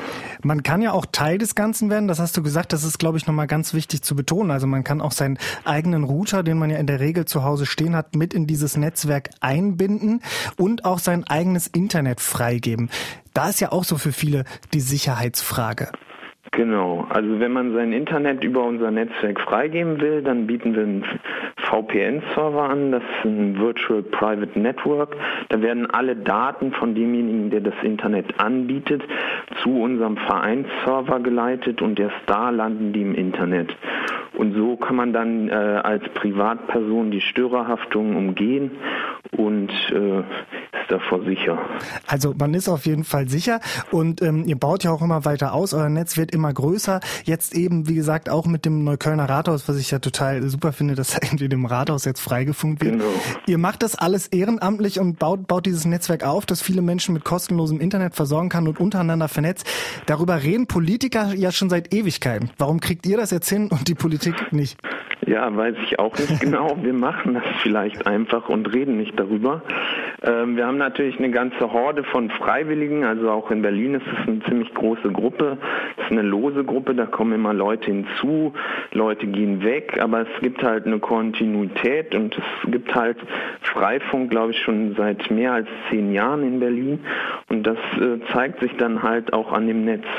Man kann ja auch Teil des Ganzen werden, das hast du gesagt, das ist, glaube ich, nochmal ganz wichtig zu betonen. Also man kann auch seinen eigenen Router, den man ja in der Regel zu Hause stehen hat, mit in dieses Netzwerk einbinden und auch sein eigenes Internet freigeben. Da ist ja auch so für viele die Sicherheitsfrage.
Genau, also wenn man sein Internet über unser Netzwerk freigeben will, dann bieten wir einen V P N-Server an, das ist ein Virtual Private Network. Da werden alle Daten von demjenigen, der das Internet anbietet, zu unserem Vereinsserver geleitet und erst da landen die im Internet. Und so kann man dann äh, als Privatperson die Störerhaftung umgehen und äh, ist davor sicher.
Also man ist auf jeden Fall sicher und ähm, ihr baut ja auch immer weiter aus, euer Netz wird immer größer. Jetzt eben, wie gesagt, auch mit dem Neuköllner Rathaus, was ich ja total super finde, dass irgendwie dem Rathaus jetzt freigefunkt wird.
Genau.
Ihr macht das alles ehrenamtlich und baut, baut dieses Netzwerk auf, das viele Menschen mit kostenlosem Internet versorgen kann und untereinander vernetzt. Darüber reden Politiker ja schon seit Ewigkeiten. Warum kriegt ihr das jetzt hin und die Politik nicht?
Ja, weiß ich auch nicht genau. Wir machen das vielleicht einfach und reden nicht darüber. Ähm, wir haben natürlich eine ganze Horde von Freiwilligen, also auch in Berlin ist es eine ziemlich große Gruppe. Es ist eine lose Gruppe, da kommen immer Leute hinzu, Leute gehen weg, aber es gibt halt eine Kontinuität und es gibt halt Freifunk, glaube ich, schon seit mehr als zehn Jahren in Berlin und das äh, zeigt sich dann halt auch an dem Netz.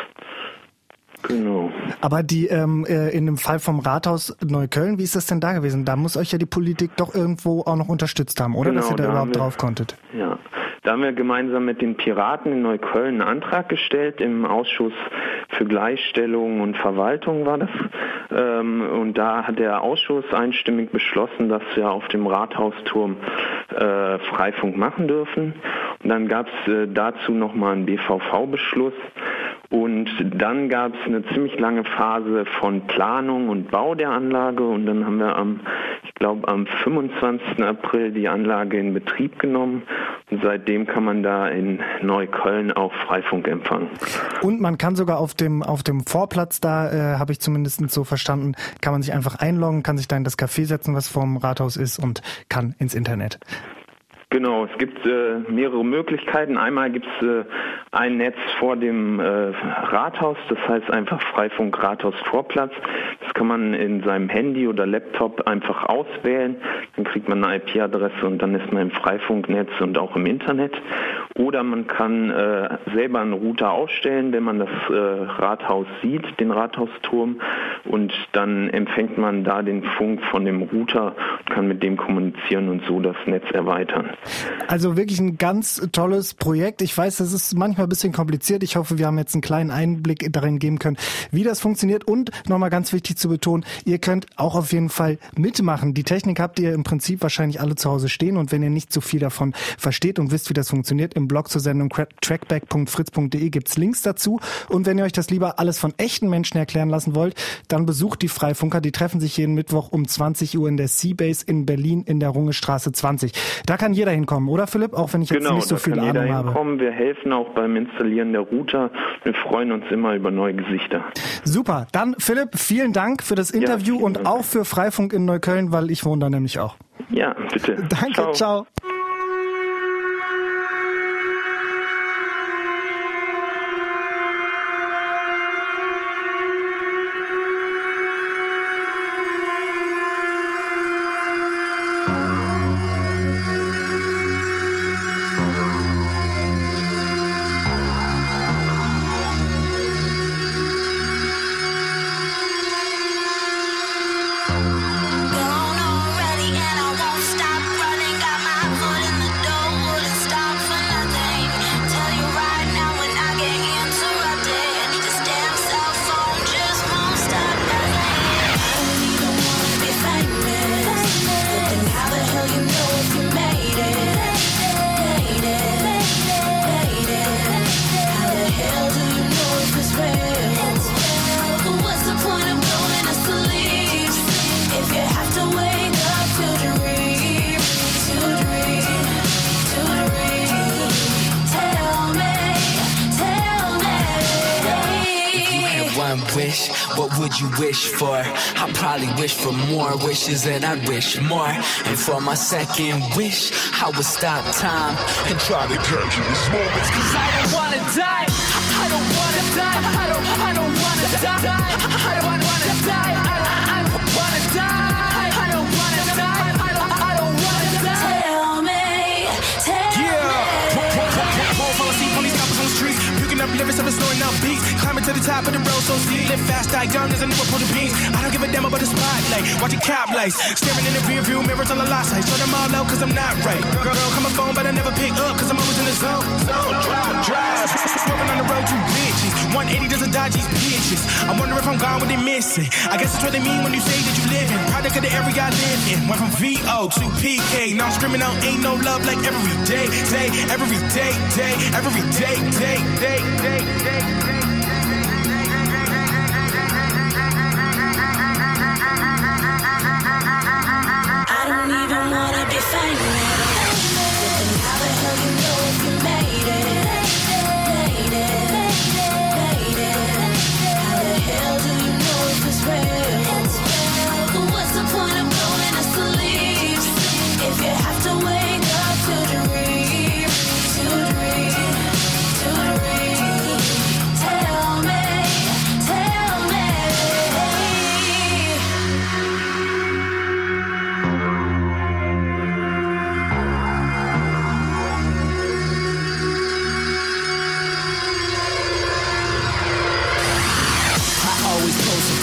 Genau.
Aber die ähm, in dem Fall vom Rathaus Neukölln, wie ist das denn da gewesen? Da muss euch ja die Politik doch irgendwo auch noch unterstützt haben, oder?
Genau,
dass ihr da,
da
überhaupt
wir,
drauf konntet.
Ja, Da haben wir gemeinsam mit den Piraten in Neukölln einen Antrag gestellt. Im Ausschuss für Gleichstellung und Verwaltung war das. Und da hat der Ausschuss einstimmig beschlossen, dass wir auf dem Rathausturm äh, Freifunk machen dürfen. Und dann gab es äh, dazu nochmal einen B V V-Beschluss. Und dann gab es eine ziemlich lange Phase von Planung und Bau der Anlage. Und dann haben wir am, ich glaube, am fünfundzwanzigsten April die Anlage in Betrieb genommen. Und seitdem kann man da in Neukölln auch Freifunk empfangen.
Und man kann sogar auf dem auf dem Vorplatz, da äh, habe ich zumindest so verstanden, kann man sich einfach einloggen, kann sich da in das Café setzen, was vorm Rathaus ist, und kann ins Internet.
Genau, es gibt äh, mehrere Möglichkeiten. Einmal gibt es äh, ein Netz vor dem äh, Rathaus, das heißt einfach Freifunk Rathaus Vorplatz. Das kann man in seinem Handy oder Laptop einfach auswählen. Dann kriegt man eine I P-Adresse und dann ist man im Freifunknetz und auch im Internet. Oder man kann äh, selber einen Router ausstellen, wenn man das äh, Rathaus sieht, den Rathausturm. Und dann empfängt man da den Funk von dem Router und kann mit dem kommunizieren und so das Netz erweitern.
Also wirklich ein ganz tolles Projekt. Ich weiß, das ist manchmal ein bisschen kompliziert. Ich hoffe, wir haben jetzt einen kleinen Einblick darin geben können, wie das funktioniert. Und nochmal ganz wichtig zu betonen, ihr könnt auch auf jeden Fall mitmachen. Die Technik habt ihr im Prinzip wahrscheinlich alle zu Hause stehen. Und wenn ihr nicht so viel davon versteht und wisst, wie das funktioniert, im Blog zur Sendung trackback punkt fritz punkt de gibt's Links dazu. Und wenn ihr euch das lieber alles von echten Menschen erklären lassen wollt, dann besucht die Freifunker. Die treffen sich jeden Mittwoch um zwanzig Uhr in der Seabase in Berlin in der Rungestraße zwanzig. Da kann jeder hinkommen, oder Philipp? Auch wenn ich jetzt
genau,
nicht so viel Ahnung habe. Genau, da kann jeder hinkommen.
Wir helfen auch beim Installieren der Router. Wir freuen uns immer über neue Gesichter.
Super. Dann Philipp, vielen Dank für das Interview
ja,
und
Dank.
Auch für Freifunk in Neukölln, weil ich wohne da nämlich auch.
Ja, bitte.
Danke, ciao. ciao.
Wish, what would you wish for? I probably wish for more wishes and I'd wish more. And for my second wish, I would stop time and try to capture this moment. Cause I don't wanna die, I don't wanna die, I don't, I don't wanna die, I don't wanna die, I, I, I wanna die, I don't wanna die, I don't, I don't wanna die. Tell me, tell
yeah.
me.
Won't fall asleep on these coppers on the streets. Picking up lyrics and snoring out beats. Climbing to the top of the road so steep. Live fast, die young as I never pull the beans. I don't give a damn about the spotlight. Watching cop lights. Staring in the rear view mirrors on the lot side. Shut them all out cause I'm not right. Girl, girl, call my phone but I never pick up cause I'm always in the zone. Zone, drive, drive. Smoking on the road, two bitches. one eighty doesn't dodge these bitches. I wonder if I'm gone, what they missing. I guess that's what they mean when you say that you live in. Product of the area I live in. Went from V O to P K. Now I'm screaming out ain't no love like every day, day, every day, day, every day, day, day, day, day, day.
I don't even wanna be famous. Then how the hell you know if you made it? Made it, made it. How the hell do you know if it's real? But what's the point of going to sleep if you have to wake up to dream, to dream, to dream? Tell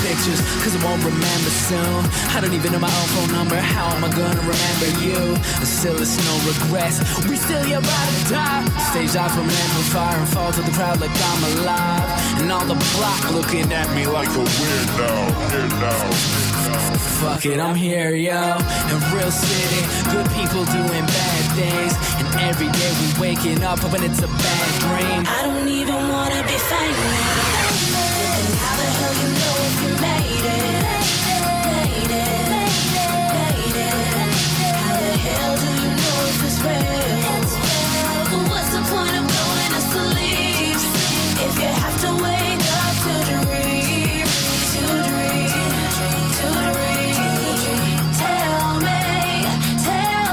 pictures, cause I won't remember soon. I don't even know my own phone number, how am I gonna remember you? Still it's no regrets, we still here by the top. Stage out from amplifier and fall to the crowd like I'm alive. And all the block looking at me like a weirdo, weirdo. Fuck it, I'm here, yo, in real city, good people doing bad things. And every day we waking up hoping it's a bad dream.
I don't even wanna be famous. And how the hell you know if you made it? Made it, made it. How the hell do you know if it's real? But what's the point of going to sleep if you have to wake up to dream, to dream, to dream? Tell me, tell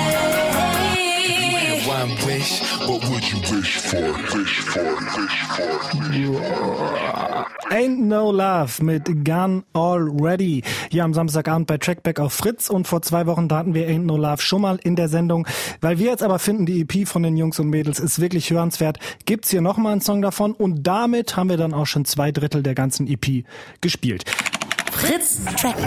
me.
One wish, what would you wish for? Wish for, wish for, wish for.
Ain't No Love mit Gone Already. Hier am Samstagabend bei Trackback auf Fritz. Und vor zwei Wochen da hatten wir Ain't No Love schon mal in der Sendung. Weil wir jetzt aber finden, die E P von den Jungs und Mädels ist wirklich hörenswert, gibt's hier nochmal einen Song davon. Und damit haben wir dann auch schon zwei Drittel der ganzen E P gespielt.
Fritz Trackback.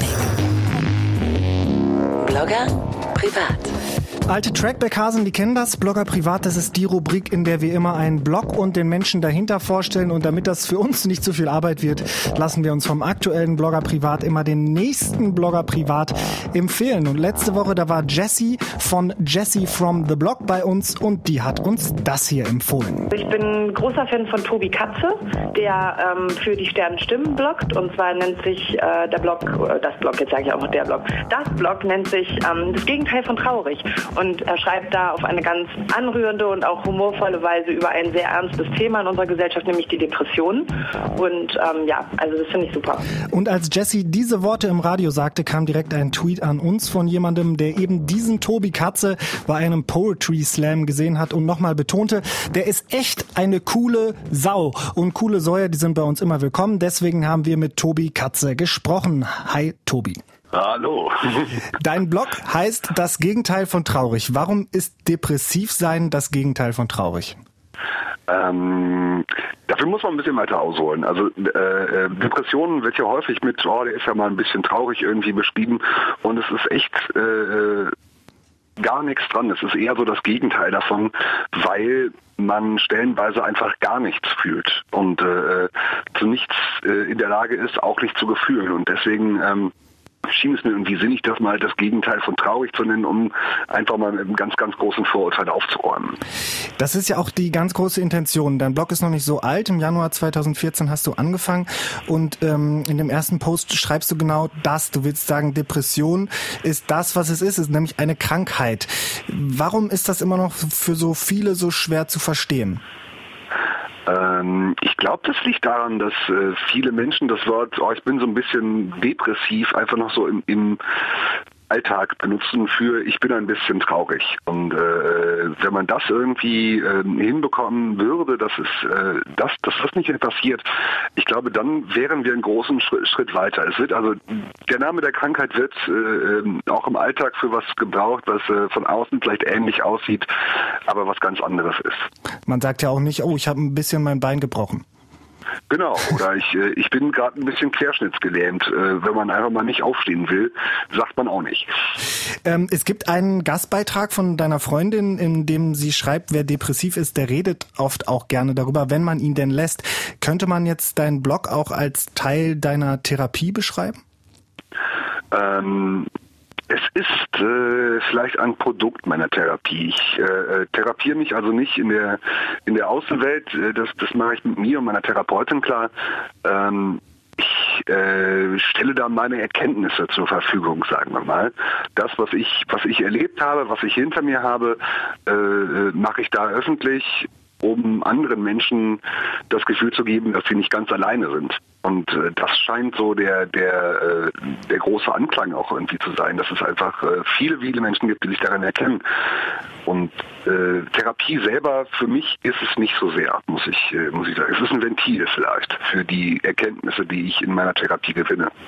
Blogger privat.
Alte Trackback-Hasen, die kennen das. Blogger privat, das ist die Rubrik, in der wir immer einen Blog und den Menschen dahinter vorstellen. Und damit das für uns nicht zu viel Arbeit wird, lassen wir uns vom aktuellen Blogger privat immer den nächsten Blogger privat empfehlen. Und letzte Woche, da war Jessie von Jessie from the Blog bei uns und die hat uns das hier empfohlen.
Ich bin großer Fan von Tobi Katze, der ähm, für die Sternenstimmen bloggt. Und zwar nennt sich äh, der Blog, äh, das Blog, jetzt sage ich auch noch der Blog, das Blog nennt sich ähm, das Gegenteil von traurig. Und er schreibt da auf eine ganz anrührende und auch humorvolle Weise über ein sehr ernstes Thema in unserer Gesellschaft, nämlich die Depressionen. Und ähm, ja, also das finde ich super.
Und als Jessie diese Worte im Radio sagte, kam direkt ein Tweet an uns von jemandem, der eben diesen Tobi Katze bei einem Poetry Slam gesehen hat und nochmal betonte, der ist echt eine coole Sau. Und coole Säue, die sind bei uns immer willkommen. Deswegen haben wir mit Tobi Katze gesprochen. Hi Tobi.
Hallo.
Dein Blog heißt Das Gegenteil von traurig. Warum ist depressiv sein das Gegenteil von traurig?
Ähm, dafür muss man ein bisschen weiter ausholen. Also äh, Depressionen wird ja häufig mit, oh, der ist ja mal ein bisschen traurig irgendwie beschrieben und es ist echt äh, gar nichts dran. Es ist eher so das Gegenteil davon, weil man stellenweise einfach gar nichts fühlt und äh, zu nichts äh, in der Lage ist, auch nicht zu gefühlen. Und deswegen ähm, schien es mir irgendwie sinnig, das mal das Gegenteil von traurig zu nennen, um einfach mal mit einem ganz, ganz großen Vorurteil aufzuräumen.
Das ist ja auch die ganz große Intention. Dein Blog ist noch nicht so alt. Im Januar zweitausendvierzehn hast du angefangen und ähm, in dem ersten Post schreibst du genau das. Du willst sagen, Depression ist das, was es ist. Es ist nämlich eine Krankheit. Warum ist das immer noch für so viele so schwer zu verstehen?
Ich glaube, das liegt daran, dass äh, viele Menschen das Wort, oh, ich bin so ein bisschen depressiv, einfach noch so im, im Alltag benutzen für ich bin ein bisschen traurig. Und äh, wenn man das irgendwie äh, hinbekommen würde, dass es äh, das, dass das nicht mehr passiert, ich glaube, dann wären wir einen großen Schritt, Schritt weiter. Es wird also der Name der Krankheit wird äh, auch im Alltag für was gebraucht, was äh, von außen vielleicht ähnlich aussieht, aber was ganz anderes ist.
Man sagt ja auch nicht, oh, ich habe ein bisschen mein Bein gebrochen.
Genau, oder ich, ich bin gerade ein bisschen querschnittsgelähmt. Wenn man einfach mal nicht aufstehen will, sagt man auch nicht.
Ähm, es gibt einen Gastbeitrag von deiner Freundin, in dem sie schreibt, wer depressiv ist, der redet oft auch gerne darüber, wenn man ihn denn lässt. Könnte man jetzt deinen Blog auch als Teil deiner Therapie beschreiben?
Ähm... Es ist äh, vielleicht ein Produkt meiner Therapie. Ich äh, therapiere mich also nicht in der in der Außenwelt. Das, das mache ich mit mir und meiner Therapeutin klar. Ähm, ich äh, stelle da meine Erkenntnisse zur Verfügung, sagen wir mal. Das, was ich was ich erlebt habe, was ich hinter mir habe, äh, mache ich da öffentlich, um anderen Menschen das Gefühl zu geben, dass sie nicht ganz alleine sind. Und äh, das scheint so der der äh, der große Anklang auch irgendwie zu sein, dass es einfach äh, viele, viele Menschen gibt, die sich daran erkennen. Und äh, Therapie selber, für mich ist es nicht so sehr, muss ich äh, muss ich sagen. Es ist ein Ventil vielleicht für die Erkenntnisse, die ich in meiner Therapie gewinne.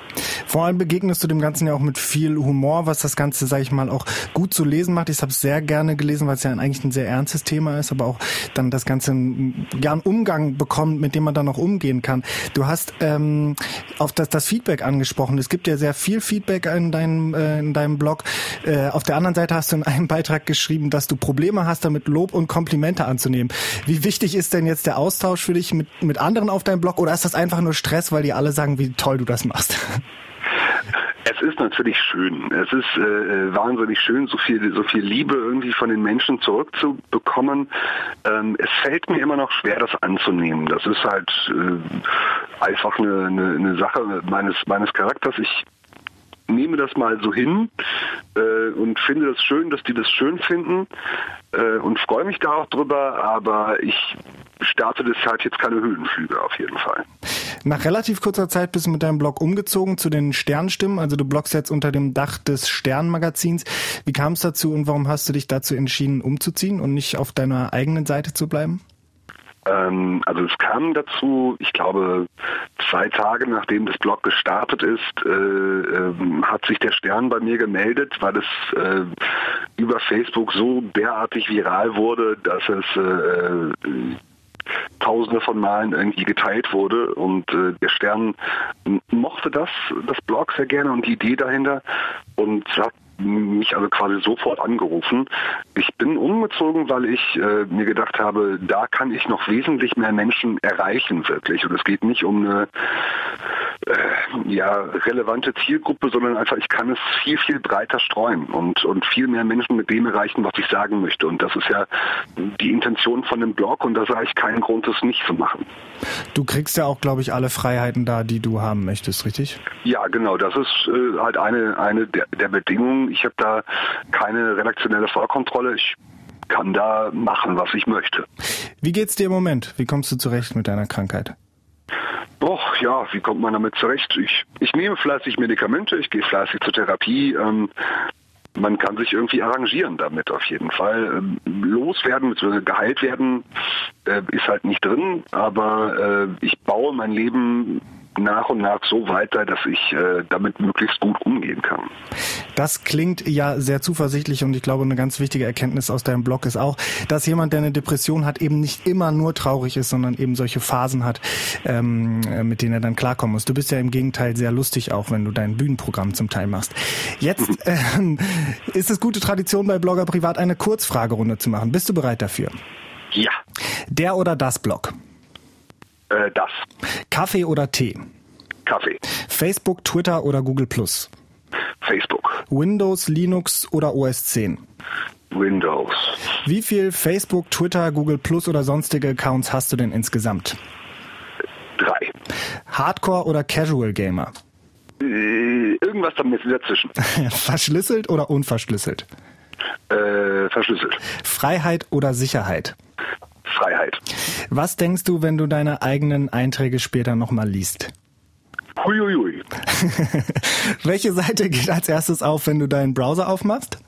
Vor allem begegnest du dem Ganzen ja auch mit viel Humor, was das Ganze, sag ich mal, auch gut zu lesen macht. Ich habe es sehr gerne gelesen, weil es ja eigentlich ein sehr ernstes Thema ist, aber auch dann das Ganze ja einen Umgang bekommt, mit dem man dann auch umgehen kann. Du hast ähm, auf das, das Feedback angesprochen. Es gibt ja sehr viel Feedback in deinem, äh, in deinem Blog. Äh, auf der anderen Seite hast du in einem Beitrag geschrieben, dass du Probleme hast, damit Lob und Komplimente anzunehmen. Wie wichtig ist denn jetzt der Austausch für dich mit, mit anderen auf deinem Blog, oder ist das einfach nur Stress, weil die alle sagen, wie toll du das machst?
Es ist natürlich schön. Es ist äh, wahnsinnig schön, so viel, so viel Liebe irgendwie von den Menschen zurückzubekommen. Ähm, es fällt mir immer noch schwer, das anzunehmen. Das ist halt äh, einfach eine, eine, eine Sache meines, meines Charakters. Ich nehme das mal so hin äh, und finde es schön, dass die das schön finden äh, und freue mich da auch drüber, aber ich starte deshalb jetzt keine Höhenflüge auf jeden Fall.
Nach relativ kurzer Zeit bist du mit deinem Blog umgezogen zu den Sternstimmen, also du bloggst jetzt unter dem Dach des Sternmagazins. Wie kam es dazu und warum hast du dich dazu entschieden, umzuziehen und nicht auf deiner eigenen Seite zu bleiben?
Ähm, also es kam dazu, ich glaube, zwei Tage nachdem das Blog gestartet ist, äh, äh, hat sich der Stern bei mir gemeldet, weil es äh, über Facebook so derartig viral wurde, dass es äh, Tausende von Malen irgendwie geteilt wurde, und äh, der Stern mochte das, das Blog sehr gerne und die Idee dahinter, und hat mich also quasi sofort angerufen. Ich bin umgezogen, weil ich äh, mir gedacht habe, da kann ich noch wesentlich mehr Menschen erreichen, wirklich. Und es geht nicht um eine äh, ja, relevante Zielgruppe, sondern einfach, ich kann es viel, viel breiter streuen und, und viel mehr Menschen mit dem erreichen, was ich sagen möchte. Und das ist ja die Intention von dem Blog, und da sah ich keinen Grund, das nicht zu machen.
Du kriegst ja auch, glaube ich, alle Freiheiten da, die du haben möchtest, richtig?
Ja, genau. Das ist äh, halt eine, eine der, der Bedingungen. Ich habe da keine redaktionelle Vollkontrolle. Ich kann da machen, was ich möchte.
Wie geht's dir im Moment? Wie kommst du zurecht mit deiner Krankheit?
Doch, ja, wie kommt man damit zurecht? Ich, ich nehme fleißig Medikamente, ich gehe fleißig zur Therapie. Ähm, man kann sich irgendwie arrangieren damit auf jeden Fall. Ähm, loswerden bzw. geheilt werden äh, ist halt nicht drin, aber äh, ich baue mein Leben nach und nach so weiter, dass ich äh, damit möglichst gut umgehen kann.
Das klingt ja sehr zuversichtlich, und ich glaube, eine ganz wichtige Erkenntnis aus deinem Blog ist auch, dass jemand, der eine Depression hat, eben nicht immer nur traurig ist, sondern eben solche Phasen hat, ähm, mit denen er dann klarkommen muss. Du bist ja im Gegenteil sehr lustig, auch wenn du dein Bühnenprogramm zum Teil machst. Jetzt ähm, ist es gute Tradition bei Blogger Privat, eine Kurzfragerunde zu machen. Bist du bereit dafür?
Ja.
Der oder das Blog?
Äh, das.
Kaffee oder Tee?
Kaffee.
Facebook, Twitter oder Google Plus?
Facebook.
Windows, Linux oder O S zehn?
Windows.
Wie viel Facebook, Twitter, Google Plus oder sonstige Accounts hast du denn insgesamt?
Drei.
Hardcore oder Casual Gamer?
Äh, irgendwas damit dazwischen.
Verschlüsselt oder unverschlüsselt?
Äh, verschlüsselt.
Freiheit oder Sicherheit?
Freiheit.
Was denkst du, wenn du deine eigenen Einträge später nochmal liest?
Huiuiui.
Welche Seite geht als erstes auf, wenn du deinen Browser aufmachst?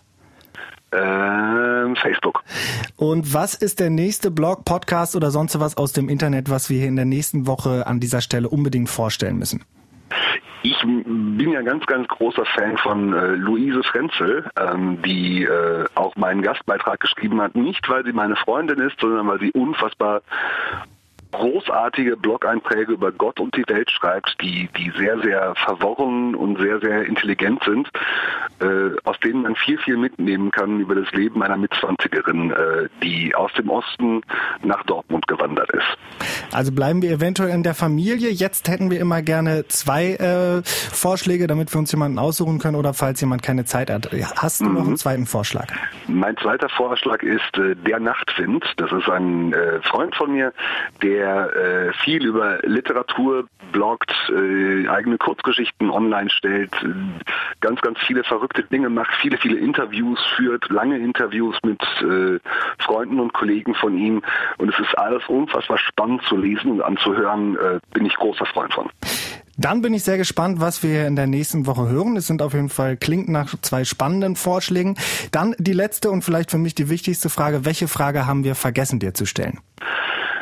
Ähm, Facebook.
Und was ist der nächste Blog, Podcast oder sonst was aus dem Internet, was wir hier in der nächsten Woche an dieser Stelle unbedingt vorstellen müssen?
Ich bin ja ganz, ganz großer Fan von äh, Luise Frenzel, ähm, die äh, auch meinen Gastbeitrag geschrieben hat. Nicht, weil sie meine Freundin ist, sondern weil sie unfassbar großartige Blog-Einträge über Gott und die Welt schreibt, die, die sehr, sehr verworren und sehr, sehr intelligent sind, äh, aus denen man viel, viel mitnehmen kann über das Leben einer Mitzwanzigerin, äh, die aus dem Osten nach Dortmund gewandert ist.
Also bleiben wir eventuell in der Familie. Jetzt hätten wir immer gerne zwei äh, Vorschläge, damit wir uns jemanden aussuchen können, oder falls jemand keine Zeit hat. Hast du mhm. noch einen zweiten Vorschlag?
Mein zweiter Vorschlag ist äh, Der Nachtwind. Das ist ein äh, Freund von mir, der äh, viel über Literatur bloggt, äh, eigene Kurzgeschichten online stellt, äh, ganz, ganz viele verrückte Dinge macht, viele, viele Interviews führt, lange Interviews mit äh, Freunden und Kollegen von ihm. Und es ist alles unfassbar spannend zu lesen und anzuhören. Äh, bin ich großer Freund von.
Dann bin ich sehr gespannt, was wir in der nächsten Woche hören. Es sind auf jeden Fall, klingt nach zwei spannenden Vorschlägen. Dann die letzte und vielleicht für mich die wichtigste Frage. Welche Frage haben wir vergessen, dir zu stellen?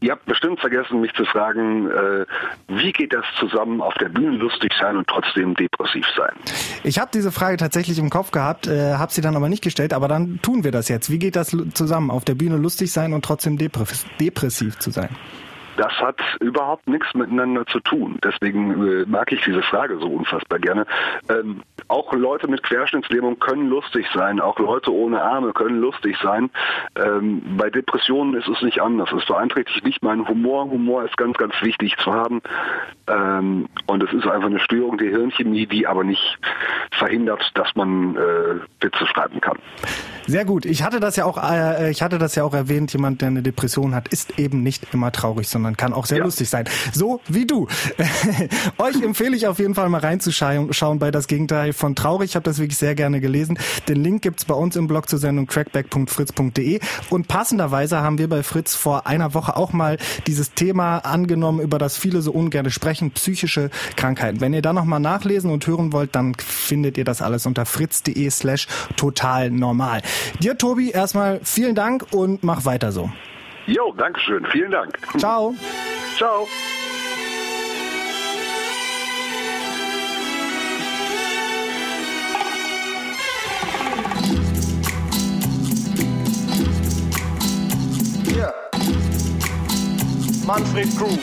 Ihr habt bestimmt vergessen, mich zu fragen, äh, wie geht das zusammen, auf der Bühne lustig sein und trotzdem depressiv sein?
Ich habe diese Frage tatsächlich im Kopf gehabt, äh, habe sie dann aber nicht gestellt, aber dann tun wir das jetzt. Wie geht das zusammen, auf der Bühne lustig sein und trotzdem depress- depressiv zu sein?
Das hat überhaupt nichts miteinander zu tun. Deswegen äh, mag ich diese Frage so unfassbar gerne. Ähm, auch Leute mit Querschnittslähmung können lustig sein. Auch Leute ohne Arme können lustig sein. Ähm, bei Depressionen ist es nicht anders. Es beeinträchtigt nicht meinen Humor. Humor ist ganz, ganz wichtig zu haben. Ähm, und es ist einfach eine Störung der Hirnchemie, die aber nicht verhindert, dass man äh, Witze schreiben kann.
Sehr gut. Ich hatte das ja auch, äh, ich hatte das ja auch erwähnt. Jemand, der eine Depression hat, ist eben nicht immer traurig, sondern kann auch sehr ja. lustig sein. So wie du. Euch empfehle ich auf jeden Fall mal reinzuschauen bei Das Gegenteil von traurig. Ich habe das wirklich sehr gerne gelesen. Den Link gibt's bei uns im Blog zur Sendung trackback punkt fritz punkt de. Und passenderweise haben wir bei Fritz vor einer Woche auch mal dieses Thema angenommen, über das viele so ungern sprechen, psychische Krankheiten. Wenn ihr da nochmal nachlesen und hören wollt, dann findet ihr das alles unter fritz.de slash total normal. Dir, Tobi, erstmal vielen Dank und mach weiter so.
Jo, dankeschön. Vielen Dank.
Ciao.
Ciao.
Yeah. Manfred Groove.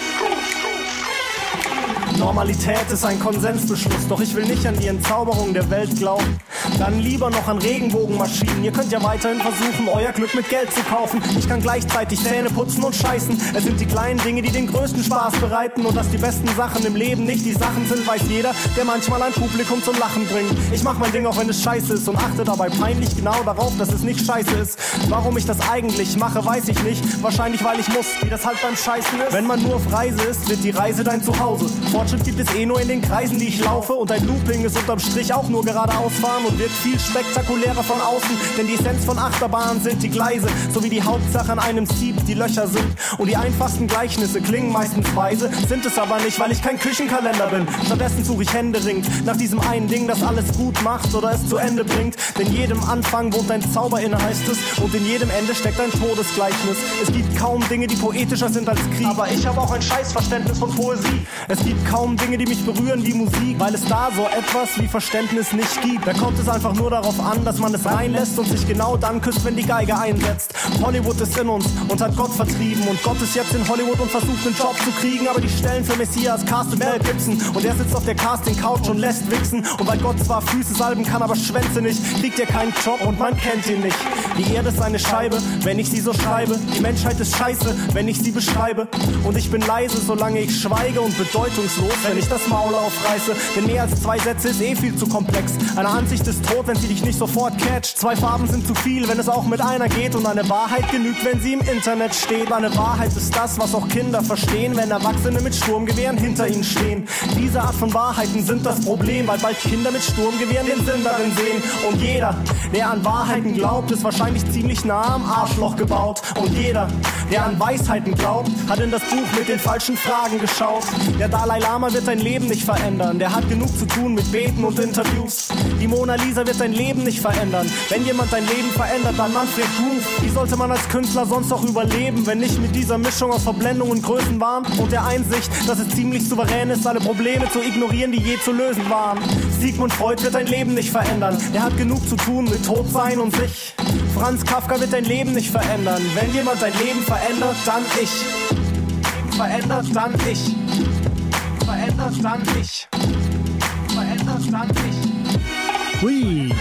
Normalität ist ein Konsensbeschluss, doch ich will nicht an die Entzauberung der Welt glauben. Dann lieber noch an Regenbogenmaschinen. Ihr könnt ja weiterhin versuchen, euer Glück mit Geld zu kaufen. Ich kann gleichzeitig Zähne putzen und scheißen. Es sind die kleinen Dinge, die den größten Spaß bereiten. Und dass die besten Sachen im Leben nicht die Sachen sind, weiß jeder, der manchmal ein Publikum zum Lachen bringt. Ich mach mein Ding, auch wenn es scheiße ist, und achte dabei peinlich genau darauf, dass es nicht scheiße ist. Warum ich das eigentlich mache, weiß ich nicht. Wahrscheinlich, weil ich muss, wie das halt beim Scheißen ist. Wenn man nur auf Reise ist, wird die Reise dein Zuhause. Fortschritt gibt es eh nur in den Kreisen, die ich laufe. Und ein Looping ist unterm Strich auch nur geradeaus fahren und wirkt viel spektakulärer von außen. Denn die Essenz von Achterbahnen sind die Gleise, so wie die Hauptsache an einem Sieb die Löcher sind. Und die einfachsten Gleichnisse klingen meistens weise, sind es aber nicht, weil ich kein Küchenkalender bin. Stattdessen suche ich händeringend nach diesem einen Ding, das alles gut macht oder es zu Ende bringt. Denn in jedem Anfang wohnt ein Zauber inne, heißt es. Und in jedem Ende steckt ein Todesgleichnis. Es gibt kaum Dinge, die poetischer sind als Krieg. Aber ich habe auch ein Scheißverständnis von Poesie. Es gibt kaum Dinge, die mich berühren wie Musik, weil es da so etwas wie Verständnis nicht gibt. Da kommt es einfach nur darauf an, dass man es reinlässt und sich genau dann küsst, wenn die Geige einsetzt. Hollywood ist in uns und hat Gott vertrieben. Und Gott ist jetzt in Hollywood und versucht einen Job zu kriegen. Aber die Stellen für Messias castet Mel Gibson. Und er sitzt auf der Casting-Couch und lässt wichsen. Und weil Gott zwar Füße salben kann, aber Schwänze nicht, kriegt er keinen Job und man kennt ihn nicht. Die Erde ist eine Scheibe, wenn ich sie so schreibe. Die Menschheit ist scheiße, wenn ich sie beschreibe. Und ich bin leise, solange ich schweige, und bedeutungslos, wenn ich das Maul aufreiße. Denn mehr als zwei Sätze ist eh viel zu komplex. Eine Ansicht ist tot, wenn sie dich nicht sofort catcht. Zwei Farben sind zu viel, wenn es auch mit einer geht. Und eine Wahrheit genügt, wenn sie im Internet steht. Eine Wahrheit ist das, was auch Kinder verstehen, wenn Erwachsene mit Sturmgewehren hinter ihnen stehen. Diese Art von Wahrheiten sind das Problem, weil bald Kinder mit Sturmgewehren den Sinn darin sehen. Und jeder, der an Wahrheiten glaubt, ist wahrscheinlich ziemlich nah am Arschloch gebaut. Und jeder, der an Weisheiten glaubt, hat in das Buch mit den falschen Fragen geschaut. Der Dalai Lama wird dein Leben nicht verändern. Der hat genug zu tun mit Beten und Interviews. Die Mona Lisa wird dein Leben nicht verändern. Wenn jemand dein Leben verändert, dann Manfred Groove. Wie sollte man als Künstler sonst auch überleben, wenn nicht mit dieser Mischung aus Verblendung und Größenwahn und der Einsicht, dass es ziemlich souverän ist, alle Probleme zu ignorieren, die je zu lösen waren. Sigmund Freud wird dein Leben nicht verändern. Der hat genug zu tun mit Todsein und sich. Franz Kafka wird dein Leben nicht verändern. Wenn jemand dein Leben verändert, dann ich. Verändert, dann ich. Verändert, dann ich. Verändert, dann ich.
Hui.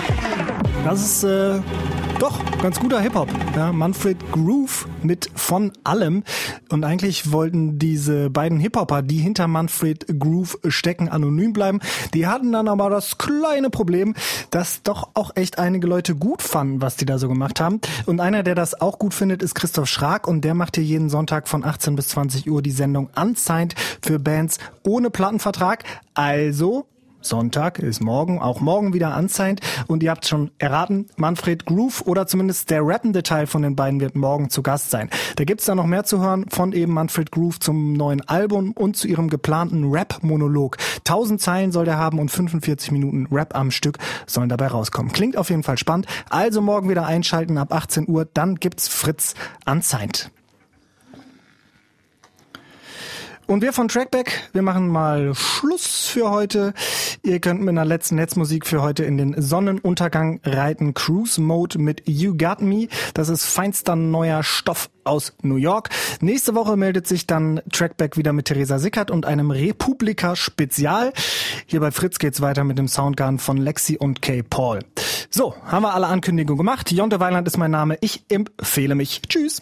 Das ist äh, doch ganz guter Hip-Hop. Ja, Manfred Groove mit Von allem. Und eigentlich wollten diese beiden Hip-Hopper, die hinter Manfred Groove stecken, anonym bleiben. Die hatten dann aber das kleine Problem, dass doch auch echt einige Leute gut fanden, was die da so gemacht haben. Und einer, der das auch gut findet, ist Christoph Schrag. Und der macht hier jeden Sonntag von achtzehn bis zwanzig Uhr die Sendung Unsigned für Bands ohne Plattenvertrag. Also Sonntag ist morgen, auch morgen wieder Unsigned. Und ihr habt schon erraten, Manfred Groove oder zumindest der rappende Teil von den beiden wird morgen zu Gast sein. Da gibt's dann noch mehr zu hören von eben Manfred Groove zum neuen Album und zu ihrem geplanten Rap-Monolog. tausend Zeilen soll der haben und fünfundvierzig Minuten Rap am Stück sollen dabei rauskommen. Klingt auf jeden Fall spannend. Also morgen wieder einschalten ab achtzehn Uhr, dann gibt's Fritz Unsigned. Und wir von Trackback, wir machen mal Schluss für heute. Ihr könnt mit einer letzten Netzmusik für heute in den Sonnenuntergang reiten. Cruise Mode mit You Got Me. Das ist feinster neuer Stoff aus New York. Nächste Woche meldet sich dann Trackback wieder mit Theresa Sickert und einem Republika-Spezial. Hier bei Fritz geht's weiter mit dem Soundgarden von Lexi und K. Paul. So, haben wir alle Ankündigungen gemacht. Jonte Weiland ist mein Name. Ich empfehle mich. Tschüss.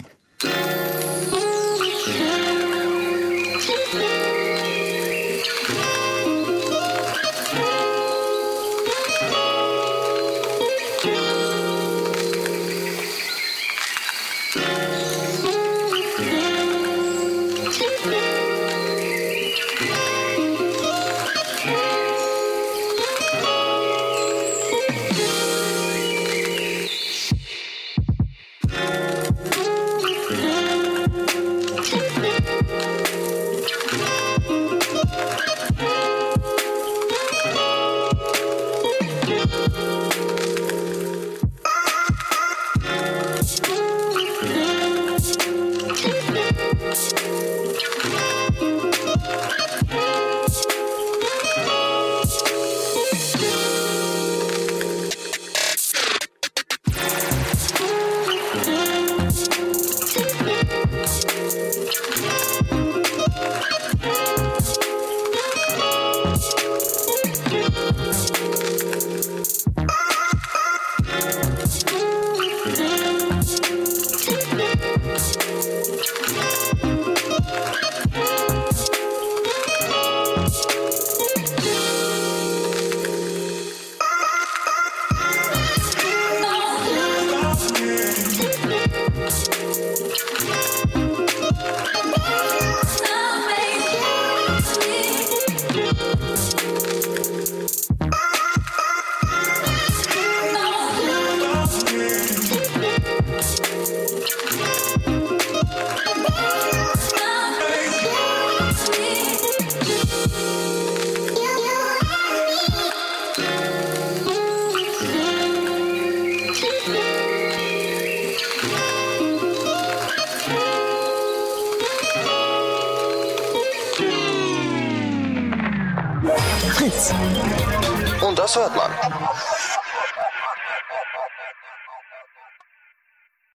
Und das hört man.